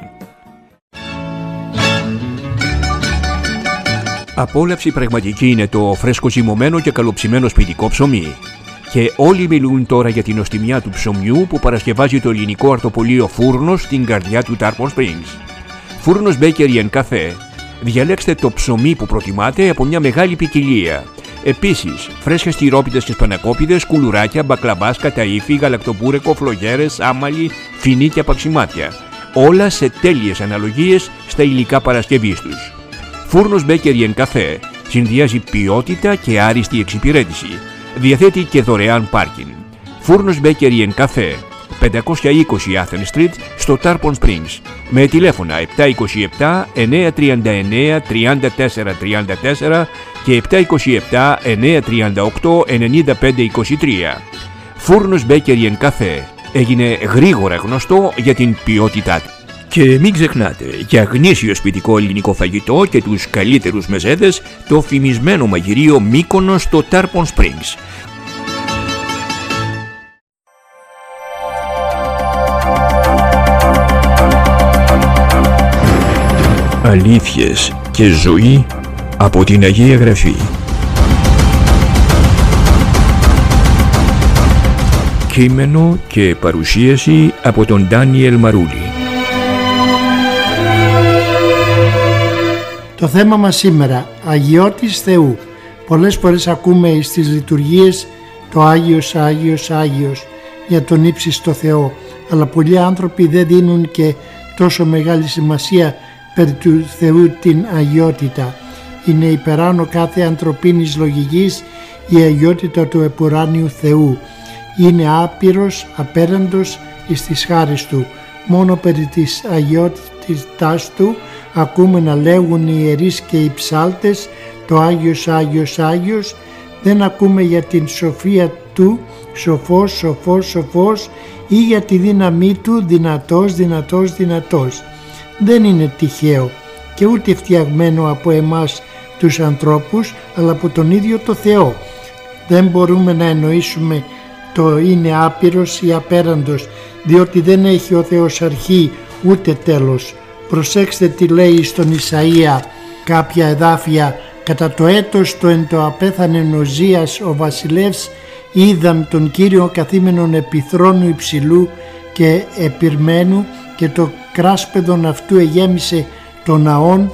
Απόλαυση πραγματική είναι το φρέσκο ζυμωμένο και καλοψημένο σπιτικό ψωμί. Και όλοι μιλούν τώρα για την νοστιμιά του ψωμιού που παρασκευάζει το ελληνικό αρτοπολείο Φούρνος στην καρδιά του Tarpon Springs. Φούρνος Bakery and Cafe. Διαλέξτε το ψωμί που προτιμάτε από μια μεγάλη ποικιλία. Επίσης, φρέσκες τυρόπιτες και σπανακόπιδες, κουλουράκια, μπακλαμπάς, καταΐφι, γαλακτοπούρεκο, φλογέρες, άμαλι, φινί και απαξιμάτια. Όλα σε τέλειες αναλογίες στα υλικά παρασκευής τους. Φούρνος Bakery and Cafe συνδυάζει ποιότητα και άριστη εξυπηρέτηση. Διαθέτει και δωρεάν πάρκινγκ. Φούρνος Bakery and Cafe, πεντακόσια είκοσι Athens Street στο Tarpon Springs, με τηλέφωνα επτά είκοσι επτά εννιακόσια τριάντα εννέα τριάντα τέσσερα τριάντα τέσσερα και επτά είκοσι επτά εννιακόσια τριάντα οκτώ ενενήντα πέντε είκοσι τρία. Φούρνος Bakery and Cafe έγινε γρήγορα γνωστό για την ποιότητά του. Και μην ξεχνάτε, για γνήσιο σπιτικό ελληνικό φαγητό και τους καλύτερους μεζέδες, το φημισμένο μαγειρίο Μύκονος στο Tarpon Springs. Αλήθειες και ζωή από την Αγία Γραφή. Κείμενο και παρουσίαση από τον Ντάνιελ Μαρούλη. Το θέμα μας σήμερα, Αγιώτης Θεού. Πολλές φορές ακούμε στις λειτουργίες το Άγιος, Άγιος, Άγιος για τον ύψιστο Θεό, αλλά πολλοί άνθρωποι δεν δίνουν και τόσο μεγάλη σημασία περί του Θεού την αγιότητα. Είναι υπεράνω κάθε ανθρωπίνης λογικής η αγιότητα του επουράνιου Θεού. Είναι άπειρος, απέραντος εις τις χάρες Του. Μόνο περί της αγιότητάς Του ακούμε να λέγουν οι ιερείς και οι ψάλτες το Άγιος, Άγιος, Άγιος. Δεν ακούμε για την σοφία Του, σοφός, σοφός, σοφός, ή για τη δύναμή Του, δυνατός, δυνατός, δυνατός. Δεν είναι τυχαίο και ούτε φτιαγμένο από εμάς τους ανθρώπους, αλλά από τον ίδιο το Θεό. Δεν μπορούμε να εννοήσουμε το είναι άπειρος ή απέραντος, διότι δεν έχει ο Θεός αρχή ούτε τέλος. Προσέξτε τι λέει στον Ισαΐα κάποια εδάφια. Κατά το έτος το εν το απέθανεν Οζίας ο βασιλεύς, είδαν τον Κύριο καθήμενον επί θρόνου υψηλού και επιρμένου, και το κράσπεδον αυτού εγέμισε των ναών,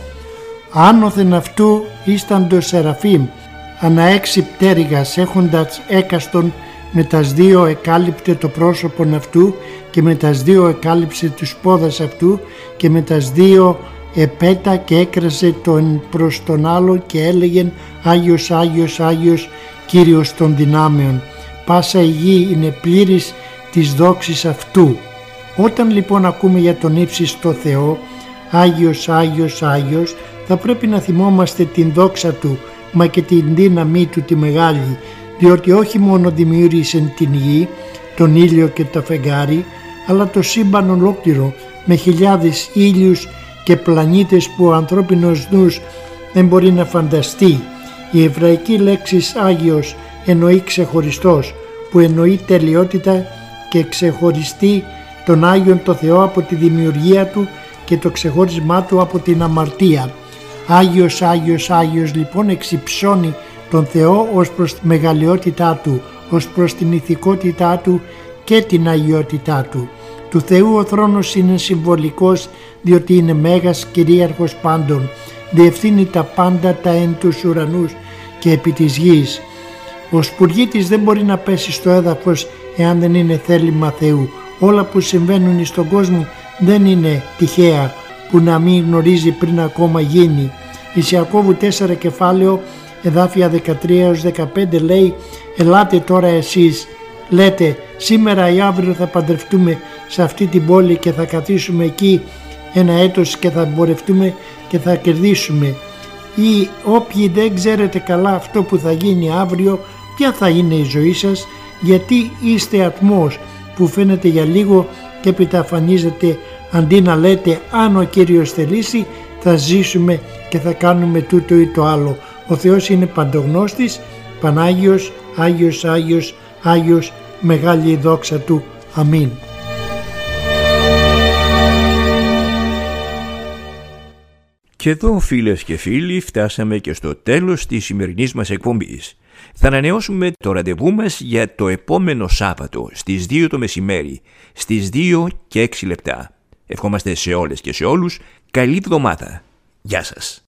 άνωθεν αυτού ίσταντο σεραφείμ, ανά έξι πτέρυγας έχοντας έκαστον, με τας δύο εκάλυπτε το πρόσωπον αυτού και με τας δύο εκάλυψε τους πόδας αυτού και με τας δύο επέτα και έκρασε τον προς τον άλλο και έλεγεν Άγιος, Άγιος, Άγιος, Κύριος των δυνάμεων. Πάσα η γη είναι πλήρης της δόξης αυτού. Όταν λοιπόν ακούμε για τον ύψιστο Θεό, Άγιος, Άγιος, Άγιος, θα πρέπει να θυμόμαστε την δόξα Του, μα και την δύναμή Του τη μεγάλη, διότι όχι μόνο δημιούργησε την γη, τον ήλιο και το φεγγάρι, αλλά το σύμπαν ολόκληρο με χιλιάδες ήλιους και πλανήτες που ο ανθρώπινος νους δεν μπορεί να φανταστεί. Η εβραϊκή λέξη Άγιος εννοεί ξεχωριστός, που εννοεί τελειότητα και ξεχωριστή τον Άγιον το Θεό από τη δημιουργία Του και το ξεχώρισμά Του από την αμαρτία. Άγιος, Άγιος, Άγιος λοιπόν εξυψώνει τον Θεό ως προς τη μεγαλειότητά Του, ως προς την ηθικότητά Του και την αγιότητά Του. Του Θεού ο θρόνος είναι συμβολικός, διότι είναι μέγας κυρίαρχος πάντων, διευθύνει τα πάντα τα εν τους ουρανούς και επί της γης. Ο σπουργίτης δεν μπορεί να πέσει στο έδαφος εάν δεν είναι θέλημα Θεού. Όλα που συμβαίνουν στον κόσμο δεν είναι τυχαία, που να μην γνωρίζει πριν ακόμα γίνει. Εις Ιακώβου τέσσερα κεφάλαιο εδάφια δεκατρία έως δεκαπέντε λέει «Ελάτε τώρα εσείς, λέτε σήμερα ή αύριο θα παντρευτούμε σε αυτή την πόλη και θα καθίσουμε εκεί ένα έτος και θα μπορευτούμε και θα κερδίσουμε. Ή όποιοι δεν ξέρετε καλά αυτό που θα γίνει αύριο, ποια θα είναι η ζωή σας, γιατί είστε ατμός που φαίνεται για λίγο και επιταφανίζεται, αντί να λέτε αν ο Κύριος θελήσει θα ζήσουμε και θα κάνουμε τούτο ή το άλλο. Ο Θεός είναι παντογνώστης, Πανάγιος, Άγιος, Άγιος, Άγιος, μεγάλη η δόξα Του. Αμήν. Και εδώ, φίλες και φίλοι, φτάσαμε και στο τέλος της σημερινής μας εκπομπής. Θα ανανεώσουμε το ραντεβού μας για το επόμενο Σάββατο στις δύο το μεσημέρι, στις δύο και έξι λεπτά. Ευχόμαστε σε όλες και σε όλους καλή εβδομάδα. Γεια σας.